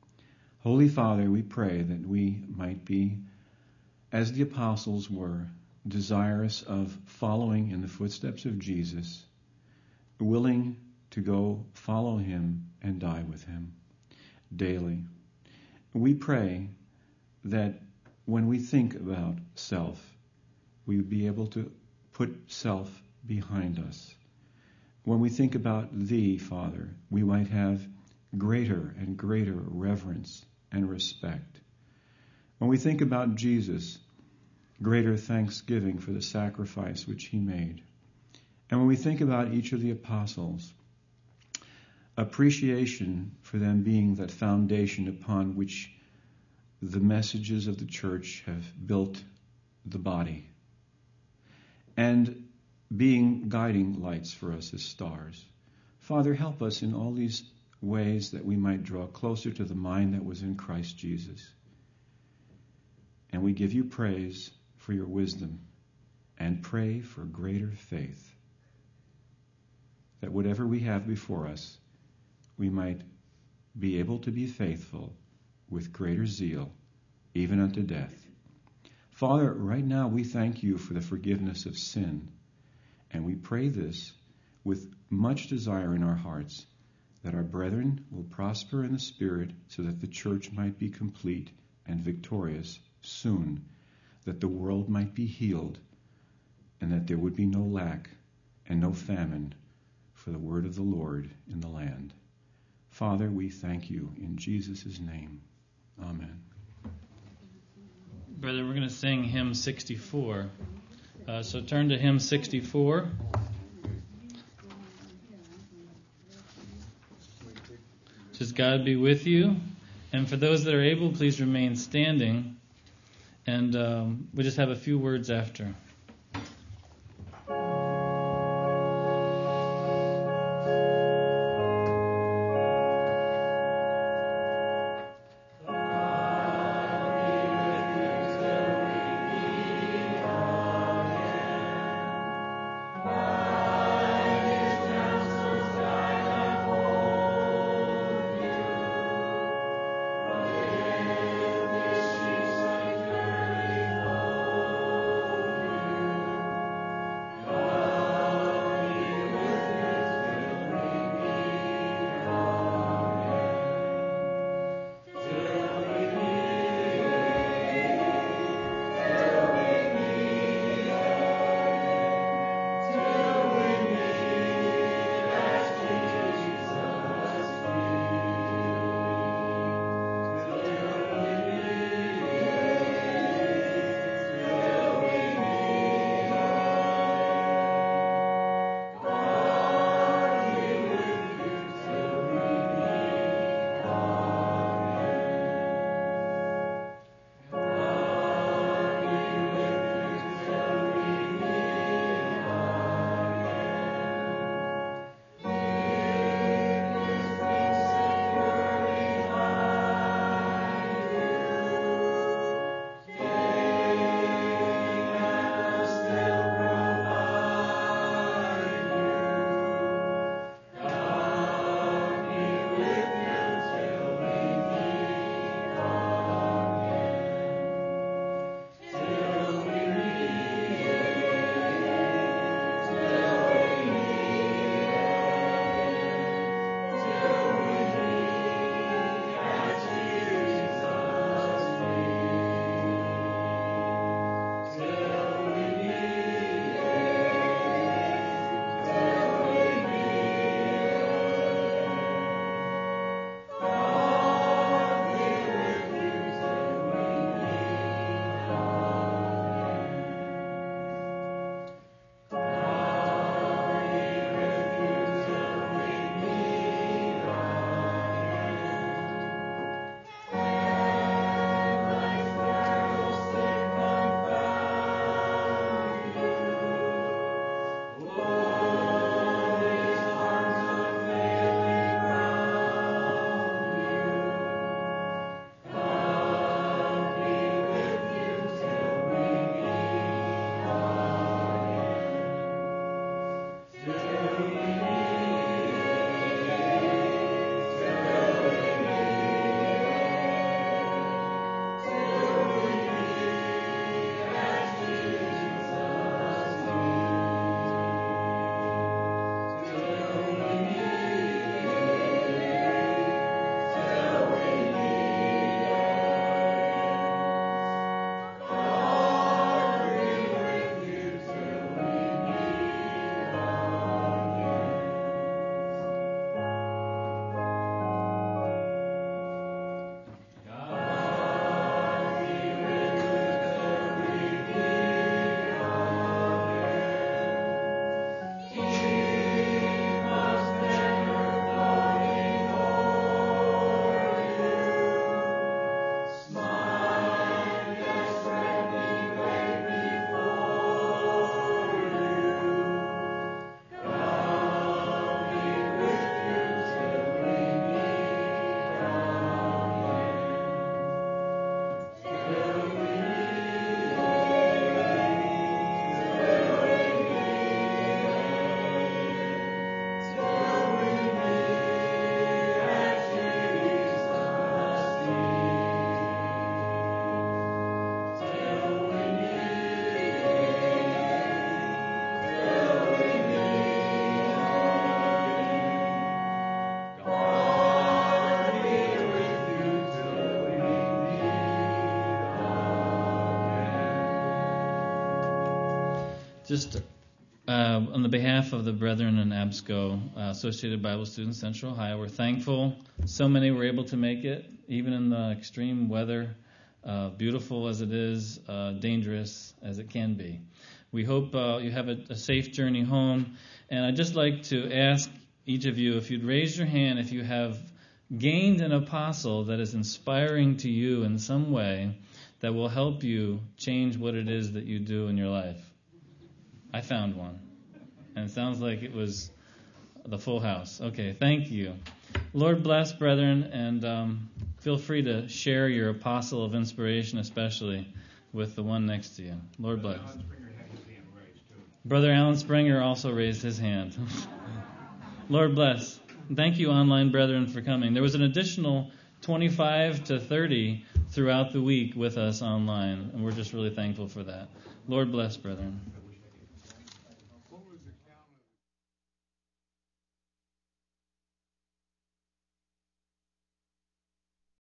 Holy Father, we pray that we might be, as the apostles were, desirous of following in the footsteps of Jesus, willing to go follow him and die with him daily. We pray that when we think about self, we would be able to put self behind us. When we think about thee, Father, we might have greater and greater reverence and respect. When we think about Jesus, greater thanksgiving for the sacrifice which he made. And when we think about each of the apostles, appreciation for them being that foundation upon which the messages of the church have built the body, and being guiding lights for us as stars. Father, help us in all these ways that we might draw closer to the mind that was in Christ Jesus. And we give you praise for your wisdom and pray for greater faith, that whatever we have before us, we might be able to be faithful with greater zeal, even unto death. Father, right now we thank you for the forgiveness of sin, and we pray this with much desire in our hearts, that our brethren will prosper in the Spirit so that the church might be complete and victorious soon, that the world might be healed, and that there would be no lack and no famine for the word of the Lord in the land. Father, we thank you in Jesus' name. Amen. Brother, we're going to sing hymn sixty-four. Uh, so turn to hymn sixty-four. Just God be with you. And for those that are able, please remain standing. And um, we'll just have a few words after. Just uh, on the behalf of the brethren in ABSCO, uh, Associated Bible Students Central Ohio, we're thankful so many were able to make it, even in the extreme weather, uh, beautiful as it is, uh, dangerous as it can be. We hope uh, you have a, a safe journey home, and I'd just like to ask each of you if you'd raise your hand if you have gained an apostle that is inspiring to you in some way that will help you change what it is that you do in your life. I found one, and it sounds like it was the full house. Okay, thank you. Lord bless, brethren, and um, feel free to share your apostle of inspiration, especially with the one next to you. Lord bless. Brother Alan Springer also raised his hand. Lord bless. Thank you, online brethren, for coming. There was an additional twenty-five to thirty throughout the week with us online, and we're just really thankful for that. Lord bless, brethren.